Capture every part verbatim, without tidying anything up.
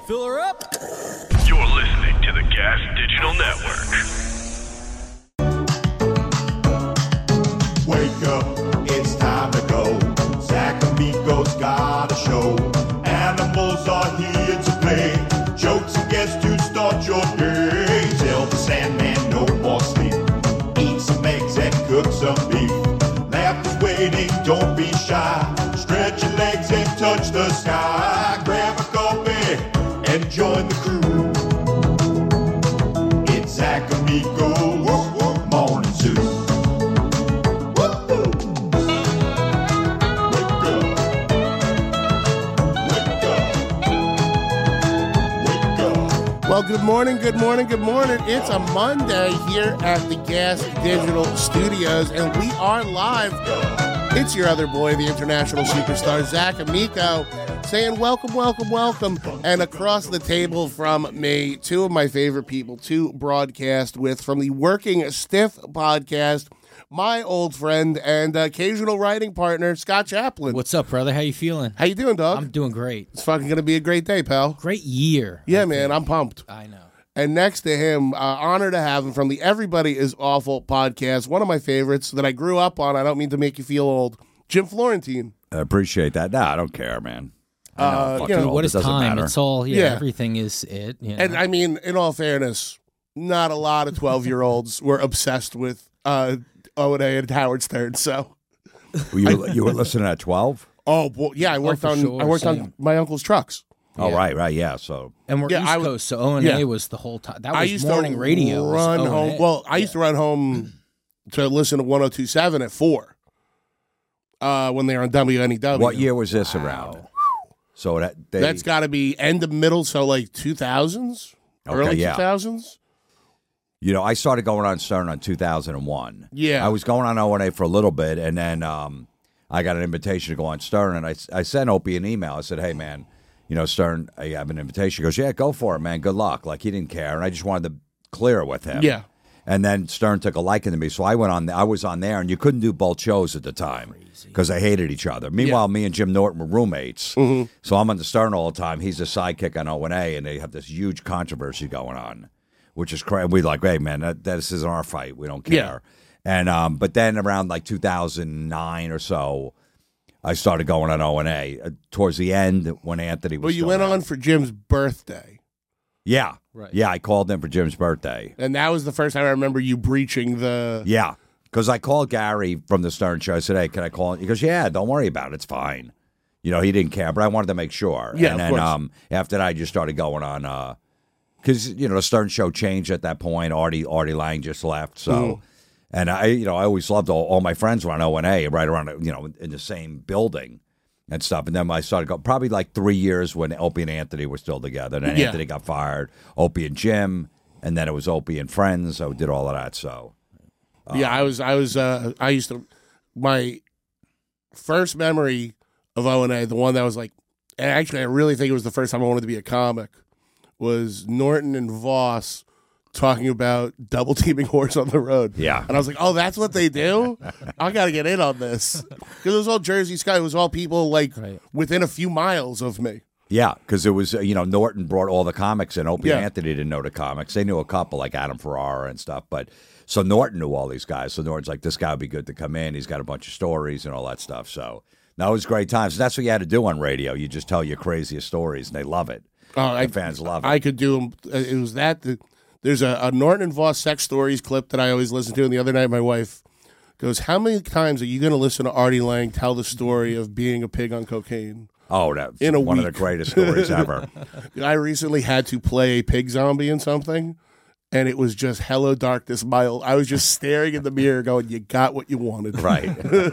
Fill her up. You're listening to the Gas Digital Network. Wake up, it's time to go. Zach Amico's got a show. Animals are here to play. Jokes and guests to start your day. Tell the Sandman no more sleep. Eat some eggs and cook some beef. Laughter's waiting, don't be shy. Stretch your legs and touch the sky. Grab a coffee and join the crew. It's Zach Amico's Morning Zoo. Well, good morning, good morning, good morning. It's a Monday here at the Gas Digital Studios, and we are live. It's your other boy, the international superstar, Zach Amico, saying welcome, welcome, welcome. And across the table from me, two of my favorite people to broadcast with from the Working Stiff podcast, my old friend and occasional writing partner, Scott Chaplin. What's up, brother? How you feeling? How you doing, dog? I'm doing great. It's fucking going to be a great day, pal. Great year. Yeah, I man, think. I'm pumped. I know. And next to him, uh, honor to have him from the Everybody Is Awful podcast, one of my favorites that I grew up on. I don't mean to make you feel old. Jim Florentine. I appreciate that. No, I don't care, man. I know, Uh, fucking you know, old. What It is doesn't time? matter. It's all, yeah, Yeah. everything is it. You know? And I mean, in all fairness, not a lot of twelve-year-olds were obsessed with uh, O and A and Howard Stern. So, Were you, you were listening at twelve? oh well, yeah, I worked for on sure, I worked on same. my uncle's trucks. Oh, Yeah. right, right, yeah. So and we're yeah, East I w- Coast, so O and A yeah. was the whole time. That I was used morning to radio. was run O and A. home. Well, I used to run home to listen to one oh two point seven at four uh, when they were on W N E W. what year was this around? So that they, That's got to be end of middle, so like two thousands, Okay, early yeah. two thousands. you know, I started going on Stern on two thousand one. Yeah. I was going on O and A for a little bit, and then um, I got an invitation to go on Stern, and I, I sent Opie an email. I said, hey, man, you know, Stern, I have an invitation. He goes, yeah, go for it, man. Good luck. Like, he didn't care, and I just wanted to clear it with him. Yeah. And then Stern took a liking to me, so I went on. I was on there, and you couldn't do both shows at the time because they hated each other. Meanwhile, me and Jim Norton were roommates, Mm-hmm. so I'm on the Stern all the time. He's a sidekick on O and A, and they have this huge controversy going on, which is crazy. We're like, hey, man, that, this isn't our fight. We don't care. Yeah. And um, but then around like two thousand nine or so, I started going on O and A uh, towards the end when Anthony was. Well, you still went there. on for Jim's birthday, Yeah, Right. yeah. I called him for Jim's birthday. and that was the first time I remember you breaching the. Yeah, because I called Gary from the Stern Show. I said, hey, can I call? He goes, yeah, don't worry about it. It's fine. You know, he didn't care, but I wanted to make sure. Yeah, and of then course. um, after that, I just started going on because you know the Stern Show changed at that point. Artie Artie Lang just left, so. Mm-hmm. And I, you know, I always loved all, all my friends were on O and A, right around, you know, in the same building and stuff. And then I started going, probably like three years when Opie and Anthony were still together. And then Yeah. Anthony got fired, Opie and Jim, and then it was Opie and friends. So did all of that. So Yeah, I was. I was. Uh, I used to. My first memory of O and A, the one that was like, and actually, I really think it was the first time I wanted to be a comic, was Norton and Voss talking about double teaming horse on the road. Yeah. And I was like, oh, that's what they do? I got to get in on this. Because it was all Jersey Sky. It was all people like Right. within a few miles of me. yeah, because it was, uh, you know, Norton brought all the comics in. Opie Yeah. and Anthony didn't know the comics. They knew a couple like Adam Ferrara and stuff. But so Norton knew all these guys. So Norton's like, this guy would be good to come in. He's got a bunch of stories and all that stuff. So that was great times. That's what you had to do on radio. You just tell your craziest stories, and they love it. Oh, The I, fans love it. I could do them. It was that. The, there's a, a Norton and Voss sex stories clip that I always listen to. And the other night, my wife goes, how many times are you going to listen to Artie Lang tell the story of being a pig on cocaine? Oh, that's In a one week. of the greatest stories ever. I recently had to play a pig zombie in something, and it was just Hello Darkness, my old. I was just staring in the mirror going, you got what you wanted. Right.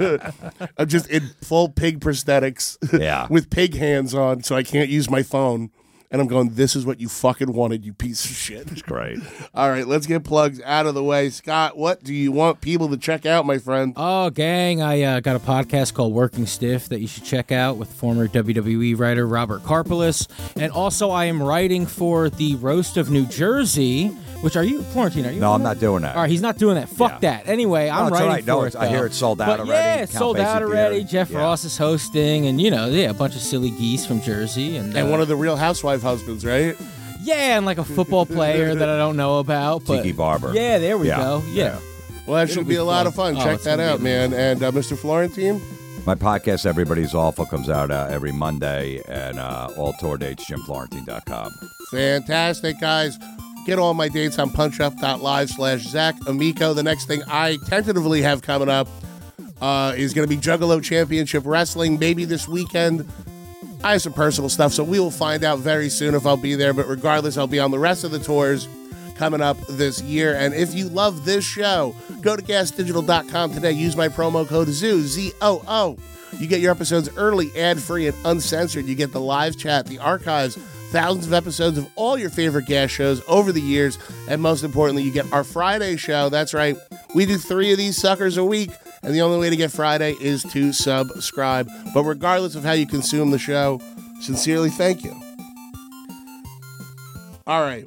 I'm just in full pig prosthetics Yeah. with pig hands on, so I can't use my phone. And I'm going, this is what you fucking wanted, you piece of shit. It's great. All right, let's get plugs out of the way. Scott, what do you want people to check out, my friend? Oh, gang, I uh, got a podcast called Working Stiff that you should check out with former W W E writer Robert Karpelis. And also, I am writing for the Roast of New Jersey Which are you, Florentine? Are you? No, doing I'm that? not doing that. All right, he's not doing that. Fuck Yeah. that. Anyway, I'm it's all writing right. No, for it's- it. I hear though. it's sold out But already. Yeah, Count sold Basie out Theater. already. Jeff Yeah. Ross is hosting, and you know, yeah, a bunch of silly geese from Jersey, and And uh, one of the Real Housewife husbands, right? yeah, and like a football player that I don't know about, but Tiki Barber. Yeah, there we Yeah. go. Yeah. Well, that It'll should be be a lot fun. of fun. Oh, Check it's that gonna be out, man. And uh, Mister Florentine? My podcast, Everybody's Awful, comes out uh, every Monday, and uh, all tour dates, jim florentine dot com. Fantastic, guys. Get all my dates on punchup.live slash Zach Amico. The next thing I tentatively have coming up uh, is going to be Juggalo Championship Wrestling, maybe this weekend. I have some personal stuff, so we will find out very soon if I'll be there. But regardless, I'll be on the rest of the tours coming up this year. And if you love this show, go to gas digital dot com today. Use my promo code ZOO, Z O O. You get your episodes early, ad-free, and uncensored. You get the live chat, the archives, thousands of episodes of all your favorite Gas shows over the years. And most importantly, you get our Friday show. That's right. We do three of these suckers a week. And the only way to get Friday is to subscribe. But regardless of how you consume the show, sincerely thank you. All right.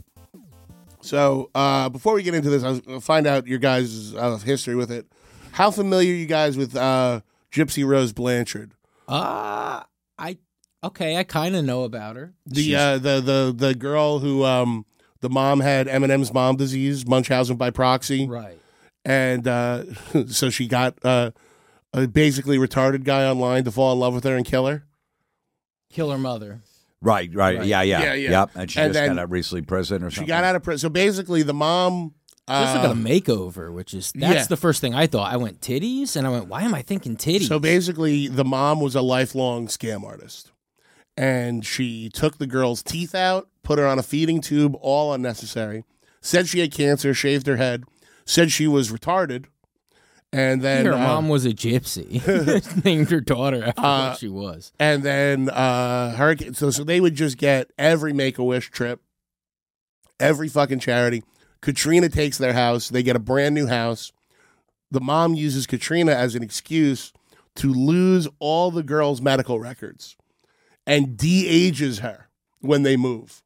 So uh, before we get into this, I'll find out your guys' uh, history with it. How familiar are you guys with uh, Gypsy Rose Blanchard? Uh, I okay. I kind of know about her. The uh, the the the girl who um, the mom had Eminem's mom disease, Munchausen by proxy, Right. and uh, so she got uh, a basically retarded guy online to fall in love with her and kill her. Kill her mother. Right, right, Right. Yeah, yeah, Yeah, yeah. Yep. And she And just then got out recently prison or She something. got out of prison. So basically, the mom. Just Uh, like a makeover, which is that's yeah. the first thing I thought. I went titties, and I went, why am I thinking titties? So basically, the mom was a lifelong scam artist. And she took the girl's teeth out, put her on a feeding tube, all unnecessary. Said she had cancer, shaved her head, said she was retarded. And then her uh, mom was a gypsy. Named her daughter after Uh, what she was. And then uh, her, so, so they would just get every Make-A-Wish trip, every fucking charity. Katrina takes their house. They get a brand new house. The mom uses Katrina as an excuse to lose all the girls' medical records and de-ages her when they move.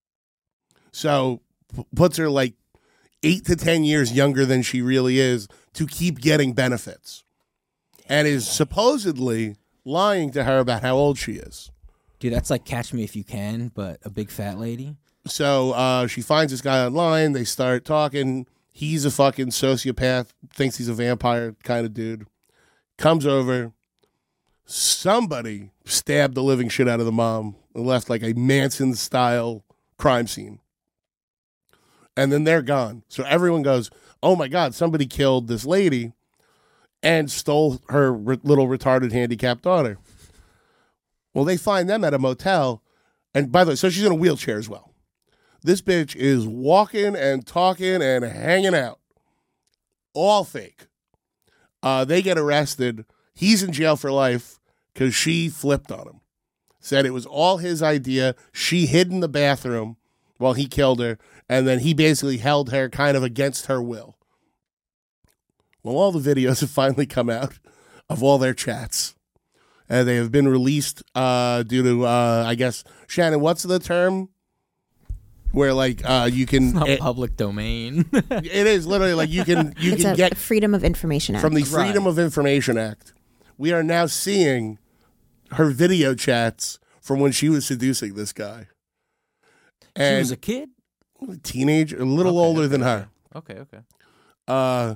So p- puts her like eight to ten years younger than she really is to keep getting benefits, and is supposedly lying to her about how old she is. Dude, that's like Catch Me If You Can, but a big fat lady. So uh, she finds this guy online. They start talking. He's a fucking sociopath, thinks he's a vampire kind of dude. Comes over. Somebody stabbed the living shit out of the mom and left like a Manson-style crime scene. And then they're gone. So everyone goes, oh my God, somebody killed this lady and stole her re- little retarded handicapped daughter. Well, they find them at a motel. And by the way, so she's in a wheelchair as well. This bitch is walking and talking and hanging out. All fake. Uh, they get arrested. He's in jail for life because she flipped on him. Said it was all his idea. She hid in the bathroom while he killed her. And then he basically held her kind of against her will. Well, all the videos have finally come out of all their chats. And they have been released uh, due to, uh, I guess, Shannon, what's the term? Where, like, uh, you can... It's not it, public domain. it is literally like you can you It's can a get Freedom of Information Act. from the Freedom Right. of Information Act. We are now seeing her video chats from when she was seducing this guy. She And was a kid? a teenager, a little Okay, older okay, than her. Okay, okay. Uh,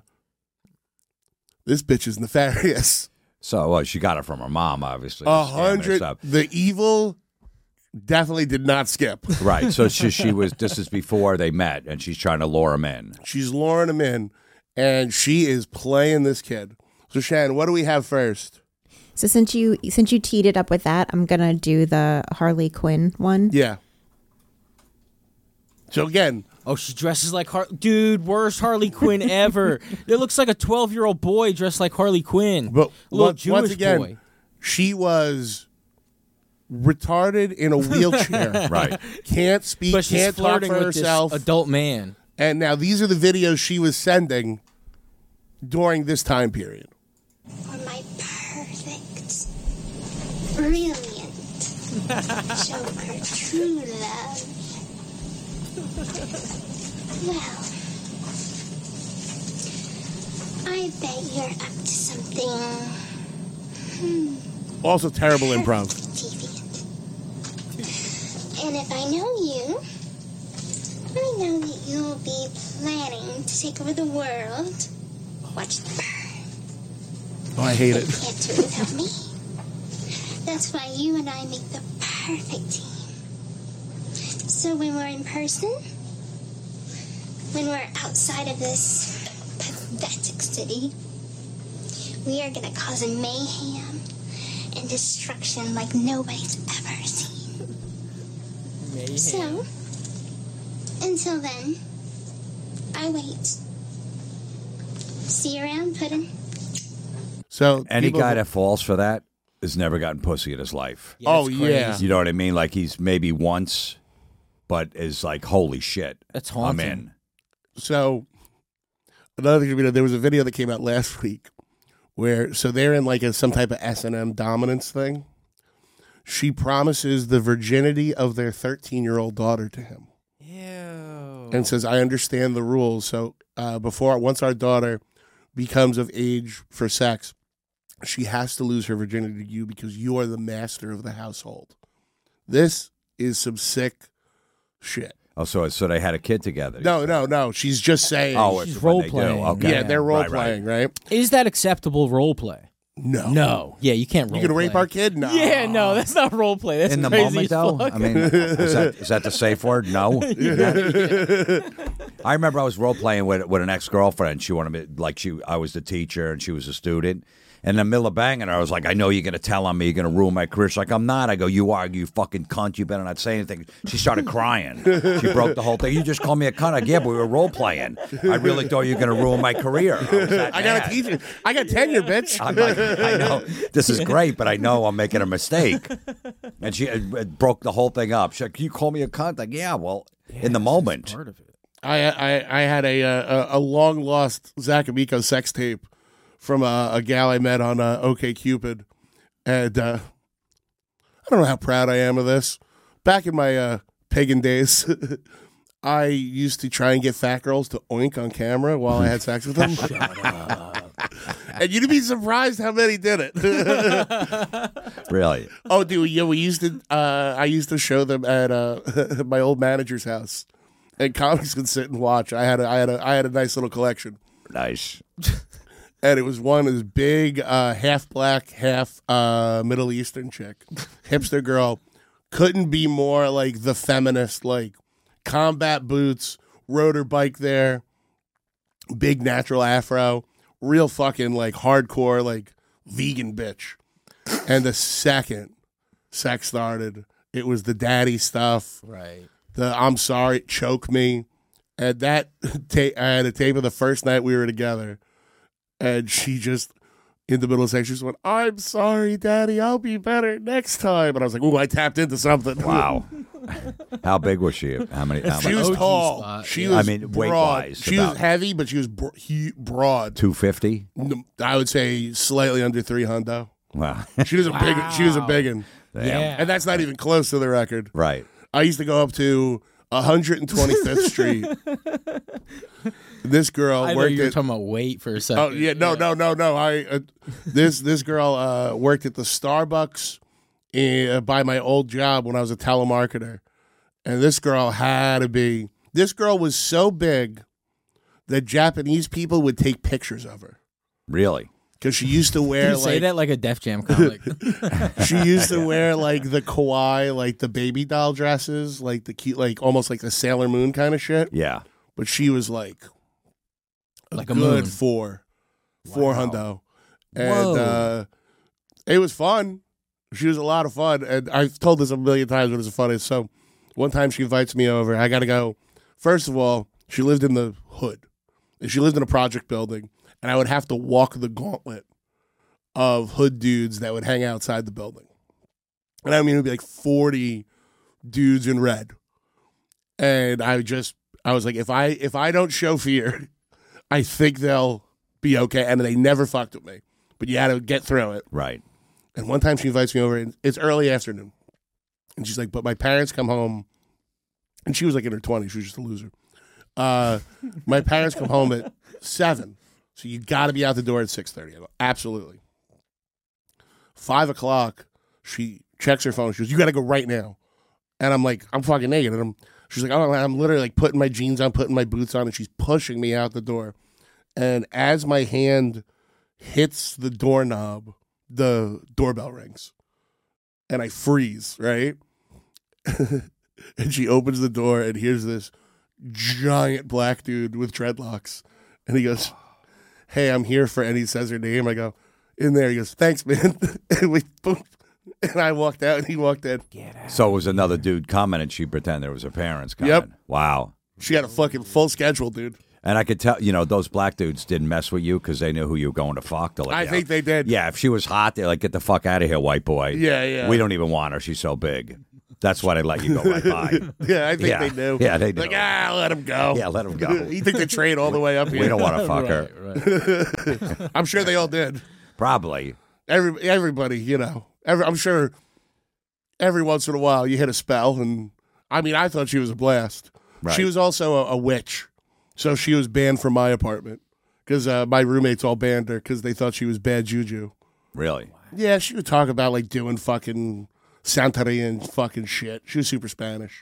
this bitch is nefarious. So well, she got it from her mom, obviously. A the scam and hundred. stuff. The evil definitely did not skip. Right. So she, she was. This is before they met, and she's trying to lure him in. She's luring him in, and she is playing this kid. So Shannon, what do we have first? So since you since you teed it up with that, I'm gonna do the Harley Quinn one. Yeah. So again, Oh, she dresses like Har- Dude, worst Harley Quinn ever. It looks like a twelve-year-old boy dressed like Harley Quinn. but a little once, Jewish once again, boy. she was retarded in a wheelchair. Right. Can't speak, But she's can't talk flirting for with herself. this adult man. And now these are the videos she was sending during this time period. For my perfect, brilliant, show her true love. Well, I bet you're up to something. Hmm. Also terrible improv. Deviant. And if I know you, I know that you'll be planning to take over the world. Watch the burn. Oh, I hate You it. can't do it without me. That's why you and I make the perfect team. So when we're in person, when we're outside of this pathetic city, we are going to cause a mayhem and destruction like nobody's ever seen. Mayhem. So, until then, I wait. See you around, Puddin'. So Any people- guy that falls for that has never gotten pussy in his life. Yeah, Oh, it's yeah. crazy. You know what I mean? Like he's maybe once, but is like, holy shit. That's I'm haunting. in. So another thing, you know, there was a video that came out last week where so they're in like a, some type of S and M dominance thing. She promises the virginity of their thirteen-year-old daughter to him. Ew. And says, I understand the rules. So uh, before, once our daughter becomes of age for sex, she has to lose her virginity to you because you are the master of the household. This is some sick shit. Oh, so so they had a kid together. No, no, no. She's just saying. Oh, She's it's what they do. role-playing. Okay. yeah, they're role Right, right. playing, right? Is that acceptable role play? No. No. Yeah, you can't role You gonna rape play. our kid? No. Yeah, no, that's not role play. That's In the crazy moment, as though, fuck. I mean, is that is that the safe word? No. I remember I was role playing with with an ex girlfriend. She wanted me like she I was the teacher and she was a student. And in the middle of banging her, I was like, I know you're gonna tell on me, you're gonna ruin my career. She's like, I'm not. I go, you are, you fucking cunt. You better not say anything. She started crying. She broke the whole thing. You just called me a cunt. I yeah, but we were role playing. I really thought you were gonna ruin my career. I, was that I got mad. a teacher. I got tenure, bitch. I'm like, I know this is great, but I know I'm making a mistake. And she it, it broke the whole thing up. She's like, "Can you call me a cunt?" Like, yeah, well, in the moment. Part of it. I, I I had a a, a long lost Zach Amico sex tape from a, a gal I met on uh, OkCupid, and uh, I don't know how proud I am of this. Back in my uh, pagan days, I used to try and get fat girls to oink on camera while I had sex with them. And you'd be surprised how many did it. Really? Oh, dude, yeah, we used to. Uh, I used to show them at uh, my old manager's house, and comics could sit and watch. I had a, I had a, I had a nice little collection, Nice. and it was one of this big, uh, half black, half uh, Middle Eastern chick, hipster girl. Couldn't be more like the feminist, like combat boots, rode her bike there, big natural afro, real fucking like hardcore like vegan bitch. And the second sex started, it was the daddy stuff. Right. The I'm sorry, choke me. And that ta- I had a tape of the first night we were together. And she just, in the middle of sex, she just went, I'm sorry, daddy, I'll be better next time. And I was like, ooh, I tapped into something. Wow. How big was she? How many? How She many? was O G tall. spot, She yeah. was I mean, broad. weight-wise, She about- was heavy, but she was bro- he- broad. Two fifty. No, I would say slightly under three hundo. Wow. She was a big. She was a big one, Damn. Yeah. and that's not even close to the record. Right. I used to go up to one hundred twenty-fifth Street. This girl I know worked you were at. talking about weight for a second. Oh yeah, no, no, no, no. I uh, this this girl uh, worked at the Starbucks uh, by my old job when I was a telemarketer, and this girl had to be. This girl was so big that Japanese people would take pictures of her Really. because she used to wear You like say that like a Def Jam comic. she used to wear like the kawaii, like the baby doll dresses, like the cute, like almost like the Sailor Moon kind of shit. Yeah. But she was like a Like a good moon. four, four hundo, and Whoa. uh, it was fun. She was a lot of fun, and I've told this a million times, but it was funny. So one time she invites me over. I got to go. First of all, she lived in the hood. She lived in a project building, and I would have to walk the gauntlet of hood dudes that would hang outside the building. And I mean, it would be like forty dudes in red. And I just, I was like, if I if I don't show fear, I think they'll be okay. And they never fucked with me. But you had to get through it. Right. And one time she invites me over, and it's early afternoon. And she's like, but my parents come home and she was like in her twenties. She was just a loser. Uh, my parents come home at seven, so you got to be out the door at six thirty. I go, absolutely. Five o'clock, she checks her phone. She goes, "You got to go right now." And I'm like, "I'm fucking naked." And I'm, she's like, "Oh," I'm literally like putting my jeans on, putting my boots on, and she's pushing me out the door. And as my hand hits the doorknob, the doorbell rings, and I freeze. Right, and she opens the door, and here's this giant black dude with dreadlocks, and he goes, "Hey, I'm here for," and he says her name. I go, "In there." He goes, "Thanks, man." And we boom, and I walked out, and he walked in. So it was another dude coming, and she pretended it was her parents coming. Yep. Wow. She had a fucking full schedule, dude. And I could tell, you know, those black dudes didn't mess with you because they knew who you were going to fuck. They're like, I yeah. think they did. Yeah, if she was hot, they're like, "Get the fuck out of here, white boy." Yeah, yeah. We don't even want her. She's so big. That's why they let you go right by. Yeah, I think Yeah. they knew. Yeah, they knew. Like, ah, let him go. Yeah, let him go. You think they train all the way up here? We don't want to fuck her. Right. I'm sure they all did. Probably. Every everybody, you know. Every, I'm sure every once in a while you hit a spell, and I mean, I thought she was a blast. Right. She was also a, a witch, so she was banned from my apartment because uh, my roommates all banned her because they thought she was bad juju. Really? Yeah, she would talk about like doing fucking Santeria and fucking shit. She was super Spanish.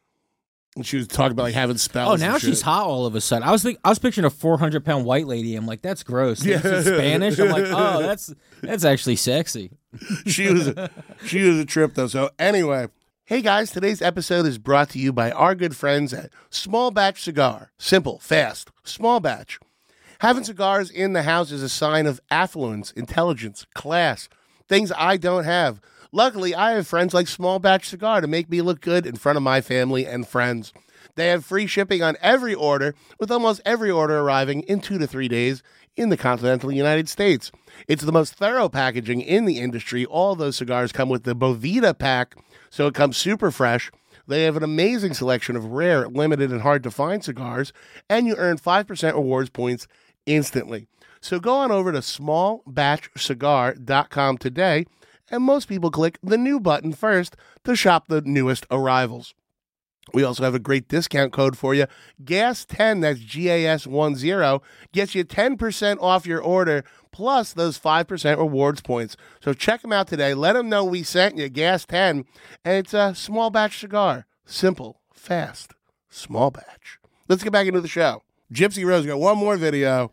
And she was talking about like having spells. Oh, now and she's shit. hot all of a sudden. I was think I was picturing a four hundred pound white lady. I'm like, that's gross. Yeah. Yeah. Spanish. I'm like, oh, that's that's actually sexy. she was a, she was a trip though. So anyway, hey guys, today's episode is brought to you by our good friends at Small Batch Cigar. Simple, fast, small batch. Having cigars in the house is a sign of affluence, intelligence, class, things I don't have. Luckily, I have friends like Small Batch Cigar to make me look good in front of my family and friends. They have free shipping on every order, with almost every order arriving in two to three days in the continental United States. It's the most thorough packaging in the industry. All those cigars come with the Bovita pack, so it comes super fresh. They have an amazing selection of rare, limited, and hard-to-find cigars, and you earn five percent rewards points instantly. So go on over to small batch cigar dot com today, and most people click the new button first to shop the newest arrivals. We also have a great discount code for you. G A S ten, that's G A S ten, gets you ten percent off your order, plus those five percent rewards points. So check them out today. Let them know we sent you, G A S ten, and it's a small batch cigar. Simple, fast, small batch. Let's get back into the show. Gypsy Rose got one more video.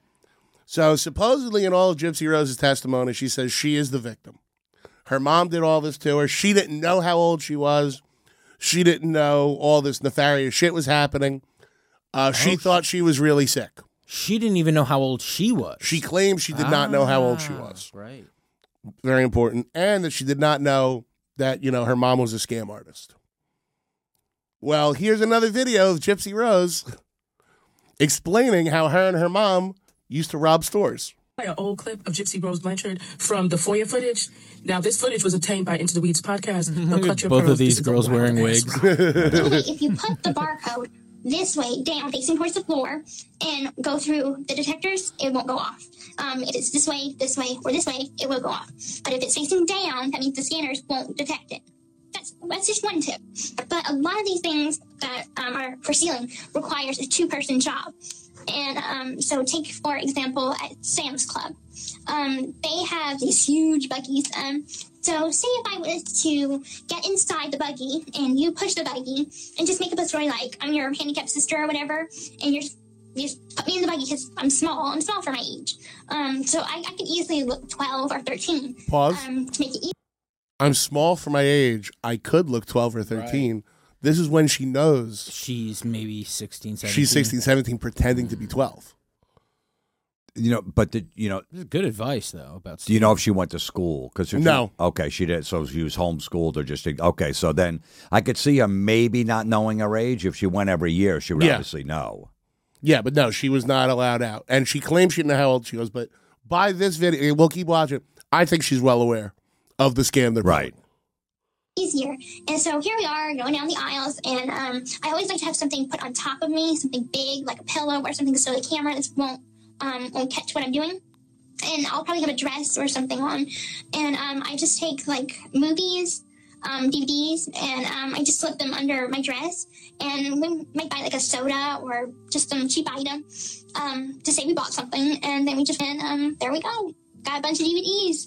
So supposedly in all of Gypsy Rose's testimony, she says she is the victim. Her mom did all this to her. She didn't know how old she was. She didn't know all this nefarious shit was happening. Uh, she Oh, thought she was really sick. She didn't even know how old she was. She claimed she did not know how old she Ah, was. Right. Very important. And that she did not know that, you know, her mom was a scam artist. Well, here's another video of Gypsy Rose explaining how her and her mom used to rob stores. An old clip of Gypsy Rose Blanchard from the FOIA footage. Now, this footage was obtained by Into the Weeds podcast. Now, Look Clutch at Your both of Pearls. these This is a girls wild wearing ass wigs. Anyway, if you put the barcode this way down, facing towards the floor, and go through the detectors, it won't go off. Um, if it's this way, this way, or this way, it will go off. But if it's facing down, that means the scanners won't detect it. That's that's just one tip. But a lot of these things that um, are for sealing requires a two-person job. And um, so take, for example, at Sam's Club. Um, they have these huge buggies. Um, so say if I was to get inside the buggy and you push the buggy and just make up a story like I'm your handicapped sister or whatever, and you're just, you just put me in the buggy because I'm small. I'm small for my age. Um, so I, I could easily look twelve or thirteen. Pause. Um, to make it easy. I'm small for my age. I could look twelve or thirteen. This is when she knows She's maybe sixteen, seventeen. she's sixteen, seventeen, pretending to be twelve. You know, but did, you know, This is good advice, though, about do you know if she went to school? Cause if No. She, okay, she did. So she was homeschooled or just, okay. So then I could see her maybe not knowing her age. If she went every year, she would Yeah. obviously know. Yeah, but no, she was not allowed out. And she claims she didn't know how old she was, but by this video, we'll keep watching. I think she's well aware of the scam they're Right. pulling. Easier. And so here we are going down the aisles, and um, I always like to have something put on top of me, something big like a pillow or something, so the camera just won't um, won't catch what I'm doing. And I'll probably have a dress or something on. And um, I just take like movies, um, D V Ds, and um, I just slip them under my dress, and we might buy like a soda or just some cheap item um, to say we bought something, and then we just and um, there we go, got a bunch of D V Ds.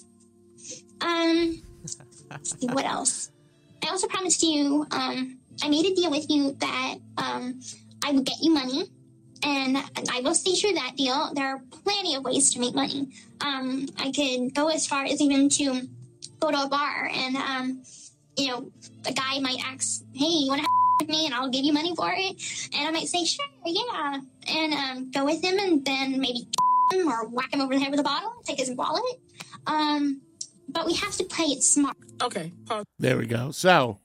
Um, let's see what else. I also promised you. Um, I made a deal with you that um, I would get you money. And I will stay true to that deal. There are plenty of ways to make money. Um, I could go as far as even to go to a bar and, um, you know, a guy might ask, hey, you want to with me? And I'll give you money for it. And I might say, sure, yeah. And um, go with him and then maybe him or whack him over the head with a bottle, take his wallet. Um, but we have to play it smart. Okay. Pause. There we go. So,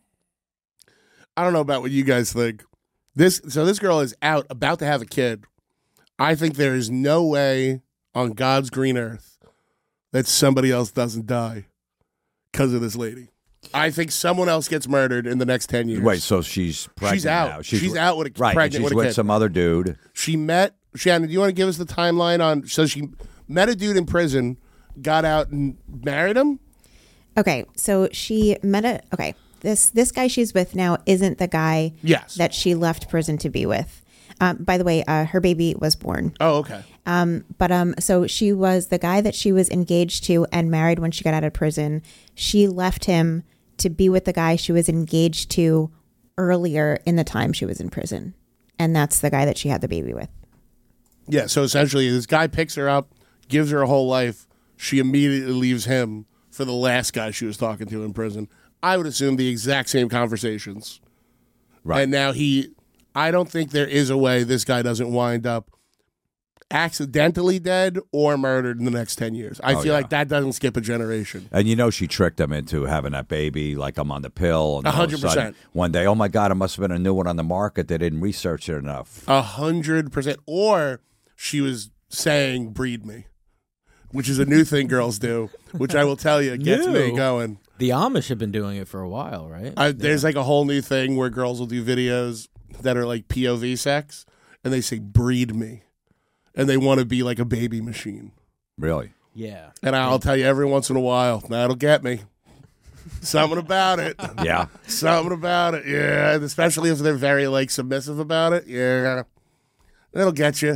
I don't know about what you guys think. This so this girl is out about to have a kid. I think there is no way on God's green earth that somebody else doesn't die because of this lady. I think someone else gets murdered in the next ten years. Wait, so she's pregnant She's out. now. She's, out with a right, pregnant and she's with a with kid. some other dude. She met Shannon. Do you want to give us the timeline on? So she met a dude in prison, got out and married him. Okay, so she met a okay. This this guy she's with now isn't the guy Yes. that she left prison to be with. Um, by the way, uh, her baby was born. Oh, okay. Um, but um, so she was the guy that she was engaged to and married when she got out of prison. She left him to be with the guy she was engaged to earlier in the time she was in prison, and that's the guy that she had the baby with. Yeah. So essentially, this guy picks her up, gives her a whole life. She immediately leaves him for the last guy she was talking to in prison. I would assume the exact same conversations. Right. And now he, I don't think there is a way this guy doesn't wind up accidentally dead or murdered in the next ten years. I Oh, feel yeah. like that doesn't skip a generation. And you know she tricked him into having that baby, like I'm on the pill. And A all of hundred sudden, percent. One day, oh my God, it must have been a new one on the market. They didn't research it enough. A hundred percent. Or she was saying, breed me, which is a new thing girls do, which I will tell you gets me New? going. The Amish have been doing it for a while, right? I, there's like a whole new thing where girls will do videos that are like P O V sex, and they say, breed me. And they want to be like a baby machine. Really? Yeah. And I'll tell you every once in a while, that'll get me. Something about it. Yeah. Something about it. Yeah. And especially if they're very like submissive about it. Yeah. That'll get you.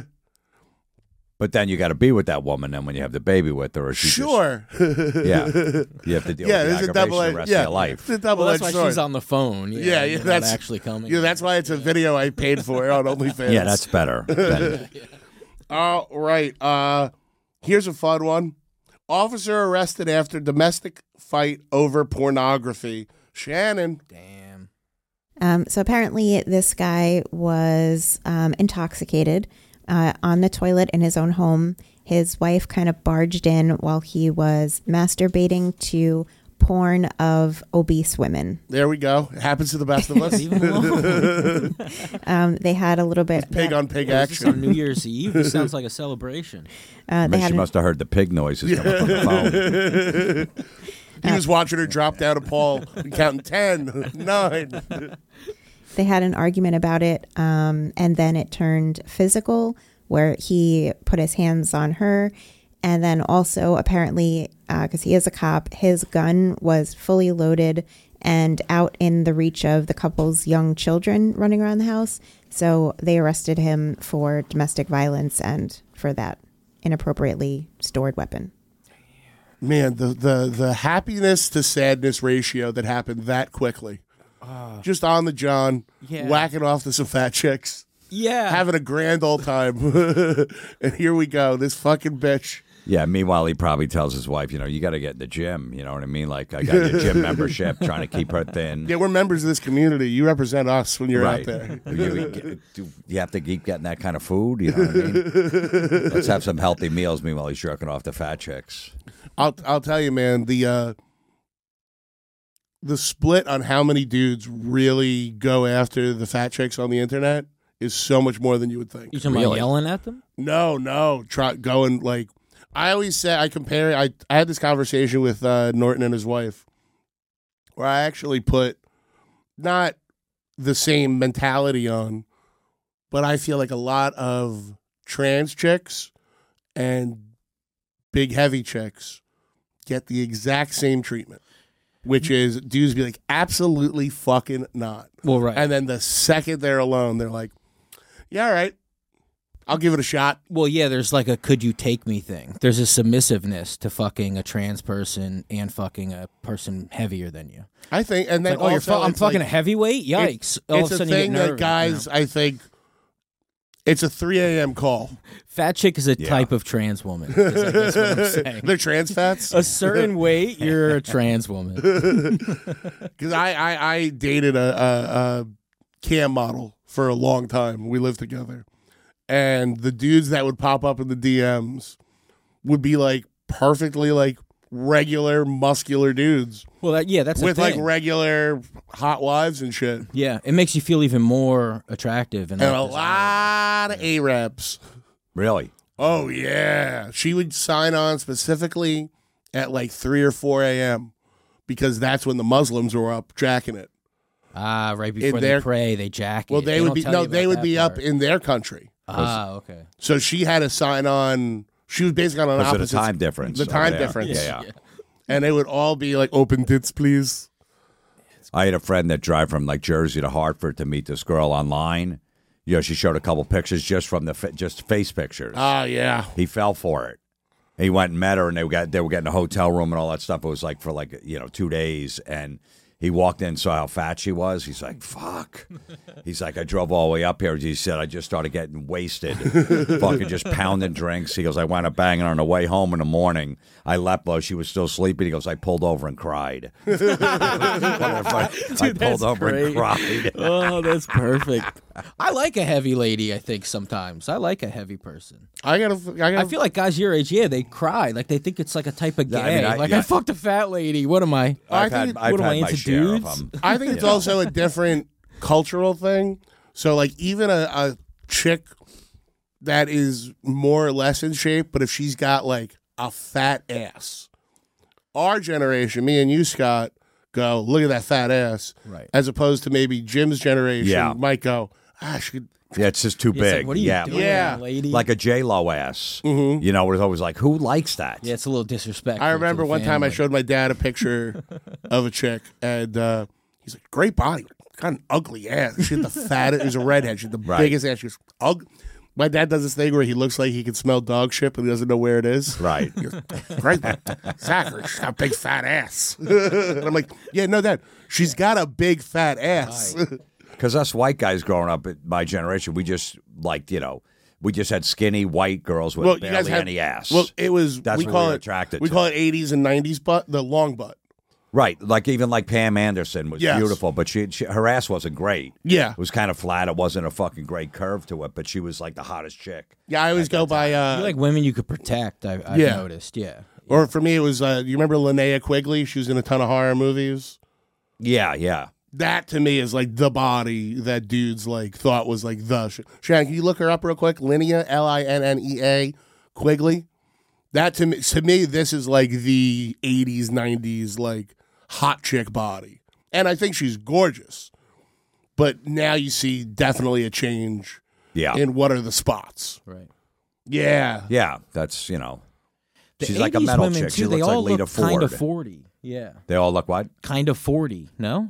But then you got to be with that woman then when you have the baby with her. Or she Sure. Just, yeah. You have to deal Yeah, with there's the a double aggravation edged the rest yeah, of your life. It's a double Well, edged that's why sword. she's on the phone. Yeah, Yeah, yeah, not that's actually coming. Yeah, that's why it's a video I paid for on OnlyFans. Yeah, that's better. Than, All right. Uh, here's a fun one. Officer arrested after domestic fight over pornography. Shannon. Damn. Um, so apparently this guy was um, intoxicated uh, on the toilet in his own home. His wife kind of barged in while he was masturbating to porn of obese women. There we go. It happens to the best of us. Leave him alone. Um, they had a little bit. Pig on pig Yeah, this is on action. New Year's Eve. This sounds like a celebration. Uh, I they mean, had she an- must have heard the pig noises coming from the phone. He was watching her drop down a pole and counting ten, nine. They had an argument about it, um, and then it turned physical, where he put his hands on her. And then also, apparently, because uh, he is a cop, his gun was fully loaded and out in the reach of the couple's young children running around the house. So they arrested him for domestic violence and for that inappropriately stored weapon. Man, the, the, the happiness to sadness ratio that happened that quickly. Just on the John, Yeah. whacking off to some fat chicks. Yeah. Having a grand old time. And here we go. This fucking bitch. Yeah, meanwhile, he probably tells his wife, you know, you got to get in the gym. You know what I mean? Like, I got your gym membership, trying to keep her thin. Yeah, we're members of this community. You represent us when you're right. out there. You, you, do you have to keep getting that kind of food? You know what I mean? Let's have some healthy meals. Meanwhile, he's jerking off the fat chicks. I'll I'll tell you, man, the uh, the split on how many dudes really go after the fat chicks on the internet is so much more than you would think. You talking about Really? yelling at them? No, no, try going like I always say. I compare. I I had this conversation with uh, Norton and his wife, where I actually put not the same mentality on, but I feel like a lot of trans chicks and big heavy chicks get the exact same treatment. which is dudes be like, absolutely fucking not. Well, right. And then the second they're alone, they're like, yeah, all right, I'll give it a shot. Well, yeah, there's like a could you take me thing. There's a submissiveness to fucking a trans person and fucking a person heavier than you. I think, and then Like, oh, you're also fu- I'm it's fucking like, a heavyweight? Yikes. It, All it's of a a sudden you thing get that nervous, guys, you know? I think, it's a three a.m. call. Fat chick is a Yeah. type of trans woman. is I guess what I'm saying. They're trans fats. A certain weight, you're a trans woman. Because I, I, I dated a, a, a cam model for a long time. We lived together. And the dudes that would pop up in the D Ms would be like perfectly like regular muscular dudes Well, that, yeah, that's with a like thing. regular hot wives and shit. Yeah, it makes you feel even more attractive. And, And like a this- lot of Arabs. Really? Oh, yeah. She would sign on specifically at like three or four a.m. because that's when the Muslims were up jacking it. Ah, right before their- they pray, they jack it. Well, they, would don't be tell no, you they about would that be up part. in their country. Ah, okay. So she had to sign on. She was basically on an Because of the opposite time difference. The over time there. difference. Yeah, yeah. And they would all be like, "Open tits, please." I had a friend that drive from like Jersey to Hartford to meet this girl online. You know, she showed a couple pictures just from the fa- just face pictures. Ah, yeah. He fell for it. He went and met her, and they got they were getting a hotel room and all that stuff. It was like for like you know two days, and he walked in, saw how fat she was. He's like, "Fuck." He's like, "I drove all the way up here." He said, "I just started getting wasted, fucking just pounding drinks." He goes, "I wound up banging her on the way home in the morning. I left though; she was still sleeping." He goes, "I pulled over and cried." I, I pulled that's over great. and cried. Oh, that's perfect. I like a heavy lady, I think, sometimes. I like a heavy person. I gotta. I gotta. I feel like guys your age, yeah, they cry. Like they think it's like a type of gay. Yeah, I mean, I- like yeah. I fucked a fat lady. What am I? I've I had, think- I've what am had I my into, share dudes? of them. I think it's You know? also a different cultural thing. So, like, even a, a chick that is more or less in shape, but if she's got like a fat ass, our generation, me and you, Scott, go look at that fat ass, Right. as opposed to maybe Jim's generation Yeah. might go, ah, she could. Yeah, it's just too Yeah, it's like, big. what are you yeah, doing, Yeah. lady? like a J Lo ass. Mm-hmm. You know, where it's always like, who likes that? yeah, it's a little disrespectful. I to remember the one time I family. showed my dad a picture of a chick, and uh, he's like, great body, got an ugly ass. She had the fattest, it was a redhead, she had the Right. biggest ass. She was ugly. My dad does this thing where he looks like he can smell dog shit, but he doesn't know where it is. Right. Great, Zachary, she's got a big fat ass. And I'm like, yeah, no, Dad, she's got a big fat ass. Because us white guys growing up at my generation, we just like you know, we just had skinny white girls with Well, you barely guys had any ass. Well, it was That's we what call we were it attracted We to. call it eighties and nineties butt, the long butt. right, like even like Pam Anderson was Yes. beautiful, but she, she her ass wasn't great. Yeah. It was kind of flat. It wasn't a fucking great curve to it, but she was like the hottest chick. Yeah, I always go by. Uh, You like women you could protect. I, I've Yeah. noticed. Yeah. or for me, it was. Uh, you remember Linnea Quigley? She was in a ton of horror movies. Yeah, yeah. That to me is like the body that dudes like thought was like the shit. Shannon, can you look her up real quick? Linnea, L I N N E A, Quigley. That to me, to me, this is like the eighties, nineties like hot chick body, and I think she's gorgeous. But now you see definitely a change Yeah. in what are the spots. Right. Yeah, Yeah, that's, you know, The she's like a eighties metal women chick. too, She they looks all like Lita look Ford. kind of forty. Yeah. They all look what? Kind of forty. No.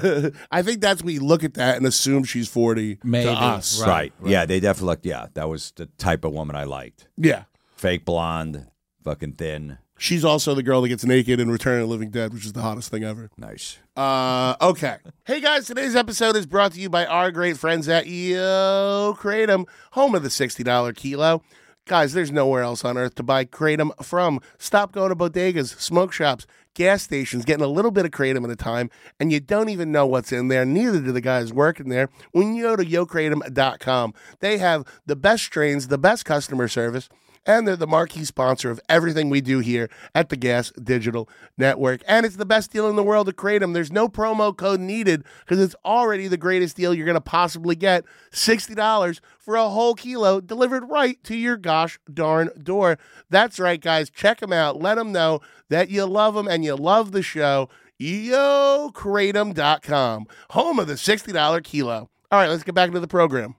I think that's we look at that and assume she's forty Maybe, to us. Right, Right. right. Yeah, they definitely looked, yeah, that was the type of woman I liked. Yeah. Fake blonde, fucking thin. She's also the girl that gets naked in Return of the Living Dead, which is the hottest thing ever. Nice. Uh, okay. Hey guys, today's episode is brought to you by our great friends at Yo Kratom, home of the sixty dollars kilo. Guys, there's nowhere else on earth to buy Kratom from. Stop going to bodegas, smoke shops, gas stations, getting a little bit of Kratom at a time, and you don't even know what's in there. Neither do the guys working there. When you go to yo kratom dot com, they have the best strains, the best customer service, and they're the marquee sponsor of everything we do here at the Gas Digital Network. And it's the best deal in the world to Kratom. There's no promo code needed because it's already the greatest deal you're going to possibly get. sixty dollars for a whole kilo delivered right to your gosh darn door. That's right, guys. Check them out. Let them know that you love them and you love the show. yo kratom dot com, home of the sixty dollars kilo. All right, let's get back into the program.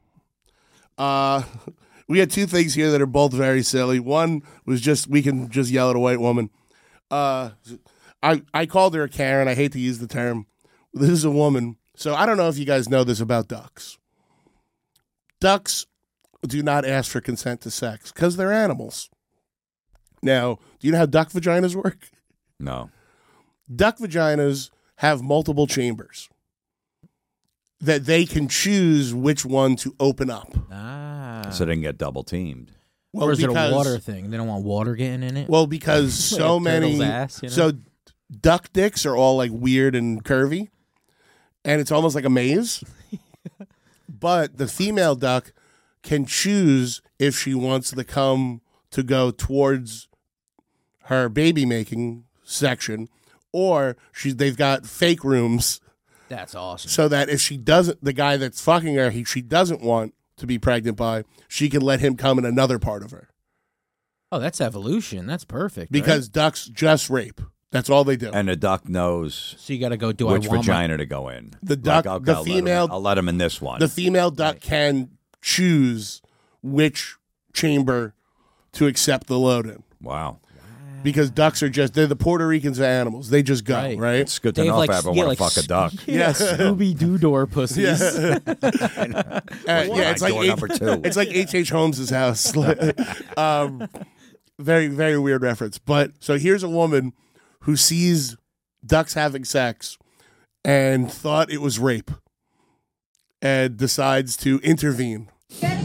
Uh... We had two things here that are both very silly. One was just, we can just yell at a white woman. Uh, I, I called her a Karen. I hate to use the term. This is a woman. So I don't know if you guys know this about ducks. Ducks do not ask for consent to sex because they're animals. Now, do you know how duck vaginas work? No. Duck vaginas have multiple chambers that they can choose which one to open up. Ah. So they can get double teamed. Well, or is because, it a water thing? They don't want water getting in it? Well, because so Like a many. turtle's ass, you know? So duck dicks are all like weird and curvy, and it's almost like a maze. But the female duck can choose if she wants the cum to go towards her baby making section, or she's they've got fake rooms. That's awesome. So that if she doesn't, the guy that's fucking her, he, she doesn't want to be pregnant by, she can let him come in another part of her. Oh, that's evolution. That's perfect. Because right? ducks just rape. That's all they do. And the duck knows So you got to go, do which I want vagina my... to go in. The duck- Like, okay, the I'll let him- female- I'll let him in this one. The female duck can choose which chamber to accept the load in. Wow. Because ducks are just, they're the Puerto Ricans of animals. They just go, right? Right. It's good to They have, know like, if I ever yeah, want like to fuck a duck. Yes. Scooby-Doo door pussies. Uh, yeah, it's like Door H- number two. It's like H H. Holmes' house. um, very, very weird reference. But so here's a woman who sees ducks having sex and thought it was rape and decides to intervene. Get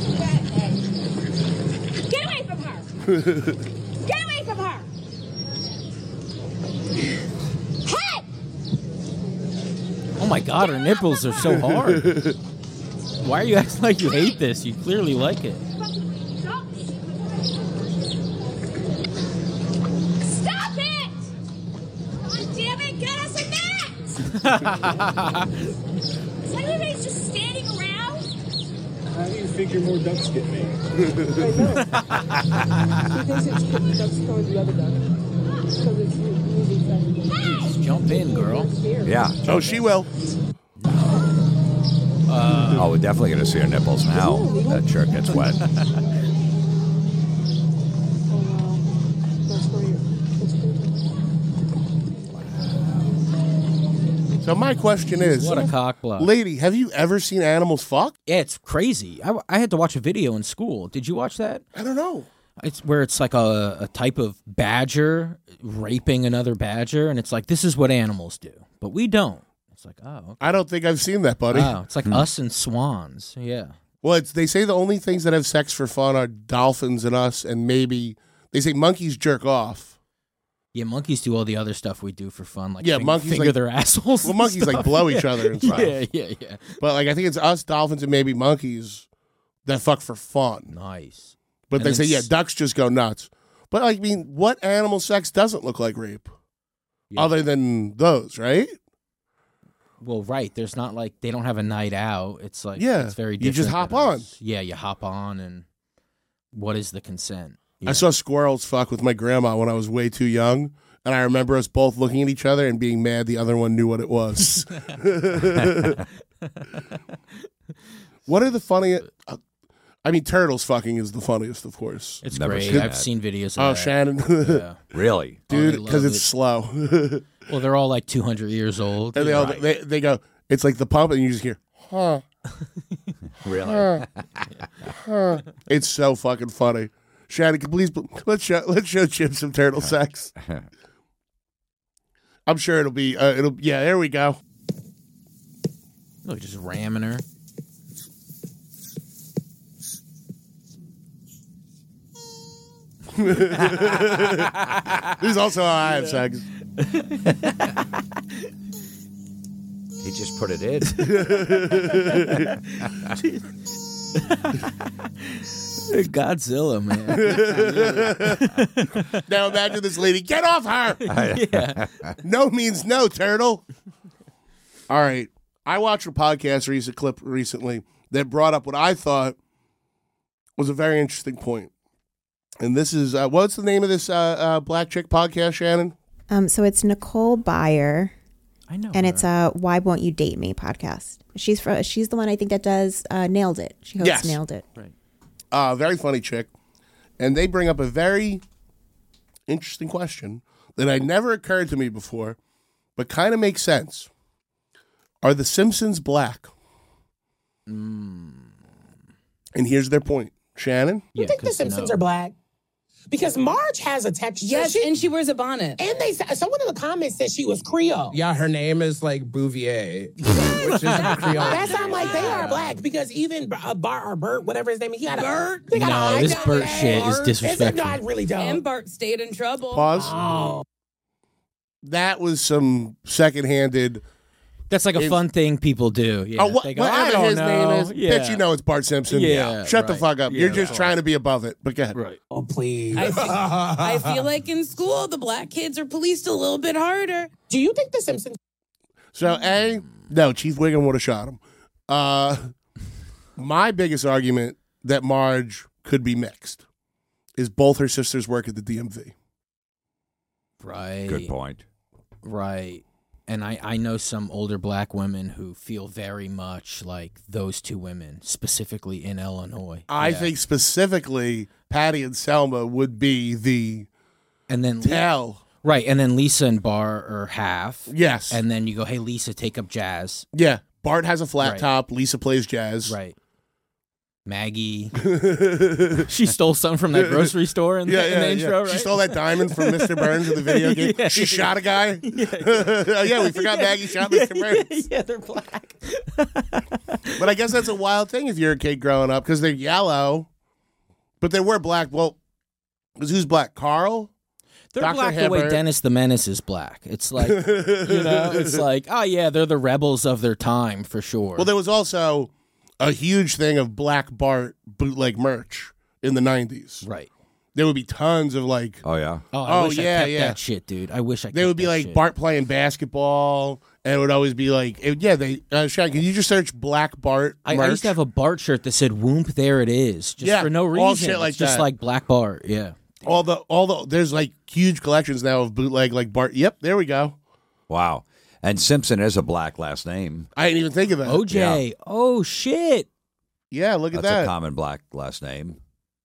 away from her! Get away from her! Hey! Oh my God, her nipples are so hard. Why are you acting like you hate this? You clearly like it. Stop it! God damn it, get us a net! Is everybody just standing around? How do you figure more ducks get made? I know. He thinks it's the ducks going the other duck. Because it's moving fast. Just jump in, girl. Yeah. Oh, she will. Uh, oh, we're definitely going to see her nipples now. That shirt gets wet. Oh, wow. That's great. That's great. So my question is, what a cock block. lady, have you ever seen animals fuck? Yeah, it's crazy. I, I had to watch a video in school. Did you watch that? I don't know. It's where it's like a, a type of badger raping another badger, and it's like, this is what animals do, but we don't. It's like, oh, okay. I don't think I've seen that, buddy. Wow, it's like us and swans. Yeah. Well, it's, they say the only things that have sex for fun are dolphins and us, and maybe they say monkeys jerk off. Yeah, monkeys do all the other stuff we do for fun, like Yeah, fing- monkeys, finger like- their assholes. Well, and monkeys like stuff. blow each Yeah. other and stuff. Yeah, yeah, yeah. But like I think it's us, dolphins, and maybe monkeys that fuck for fun. Nice. But And they then say, yeah, s- ducks just go nuts. But like, I mean, what animal sex doesn't look like rape? Yeah. Other than those, right? Well, right. There's not like they don't have a night out. It's like Yeah, it's very you different. just hop than on. us. Yeah, you hop on, and what is the consent? I Yeah. saw squirrels fuck with my grandma when I was way too young. And I remember us both looking at each other and being mad the other one knew what it was. What are the funniest? Uh, I mean, turtles fucking is the funniest, of course. It's Never great. seen I've that. seen videos of Oh, that. Shannon. Yeah. Really? Dude, Oh, they because love it's it. slow. and Well, they're all like two hundred years old. they, all, Right. they, they go, it's like the pump, and you just hear, huh. Really? Huh. It's so fucking funny. Shannon, can please let's show let's show Chip some turtle sex. I'm sure it'll be uh, it'll yeah. There we go. Look, just ramming her. This is also how I have sex. He just put it in. Godzilla, man. Now imagine this lady. Get off her. Yeah. No means no, turtle. All right. I watched a podcast recent clip recently that brought up what I thought was a very interesting point. And this is uh, what's the name of this uh, uh, black chick podcast, Shannon? Um, so it's Nicole Byer, I know. and her. it's a "Why Won't You Date Me" podcast. She's from, she's the one I think that does uh, Nailed It. She hosts Yes. Nailed It. right. Uh, very funny chick. And they bring up a very interesting question that I never occurred to me before, but kind of makes sense. Are the Simpsons black? Mm. And here's their point. Shannon? You think the Simpsons no. are black? Because Marge has a texture. Yes, and she wears a bonnet. And they said, someone in the comments said she was Creole. Yeah, her name is like Bouvier, which is Creole. That sounds like they are black because even uh, Bart or Bert, whatever his name is, he had a Bert. They got No, a this eye Bert down shit is there. disrespectful. No, I really don't. And Bart stayed in trouble. Pause. Oh. That was some second-handed... That's like a It's- fun thing people do. Yeah, Oh, what, they go, whatever I don't his know. name is, Yeah. bitch, you know it's Bart Simpson. Yeah, Shut the right. fuck up. Yeah, You're just right. trying to be above it. But go ahead. Right. Oh, please. I feel, I feel like in school, the black kids are policed a little bit harder. Do you think the Simpsons... So, A, no, Chief Wiggum would have shot him. Uh, my biggest argument that Marge could be mixed is both her sisters work at the D M V. Right. Good point. Right. And I, I know some older black women who feel very much like those two women, specifically in Illinois. I Yeah. think specifically Patty and Selma would be the and then tell. Right, and then Lisa and Bar are half. Yes. And then you go, hey, Lisa, take up jazz. Yeah. Bart has a flat Right. top. Lisa plays jazz. Right. Maggie. She stole some from that grocery store in the, Yeah, in yeah, the yeah. intro, right? She stole that diamond from Mister Burns in the video game. Yeah, she yeah. shot a guy. Oh, yeah, we forgot Maggie shot Mister Burns. Yeah, they're black. But I guess that's a wild thing if you're a kid growing up because they're yellow, but they were black. Well, 'cause who's black? Carl? They're Doctor black the way Hibbert. Dennis the Menace is black. It's like, you know, it's like, oh, yeah, they're the rebels of their time for sure. Well, there was also a huge thing of Black Bart bootleg merch in the nineties. Right. There would be tons of like, Oh, yeah. Oh, I Oh, wish yeah, I kept yeah. that shit, dude. I wish I they kept would be that like shit. Bart playing basketball, and it would always be like, it- yeah, they, uh, Sean, can you just search Black Bart I, merch? I used to have a Bart shirt that said "Whoomp, there it is," just Yeah, for no all reason. shit like it's just that. like Black Bart. Yeah. all the, all the, there's like huge collections now of bootleg like Bart. Yep, there we go. Wow. And Simpson is a black last name. I didn't even think of that. O J. Oh shit. Yeah, look at That's that. a common black last name.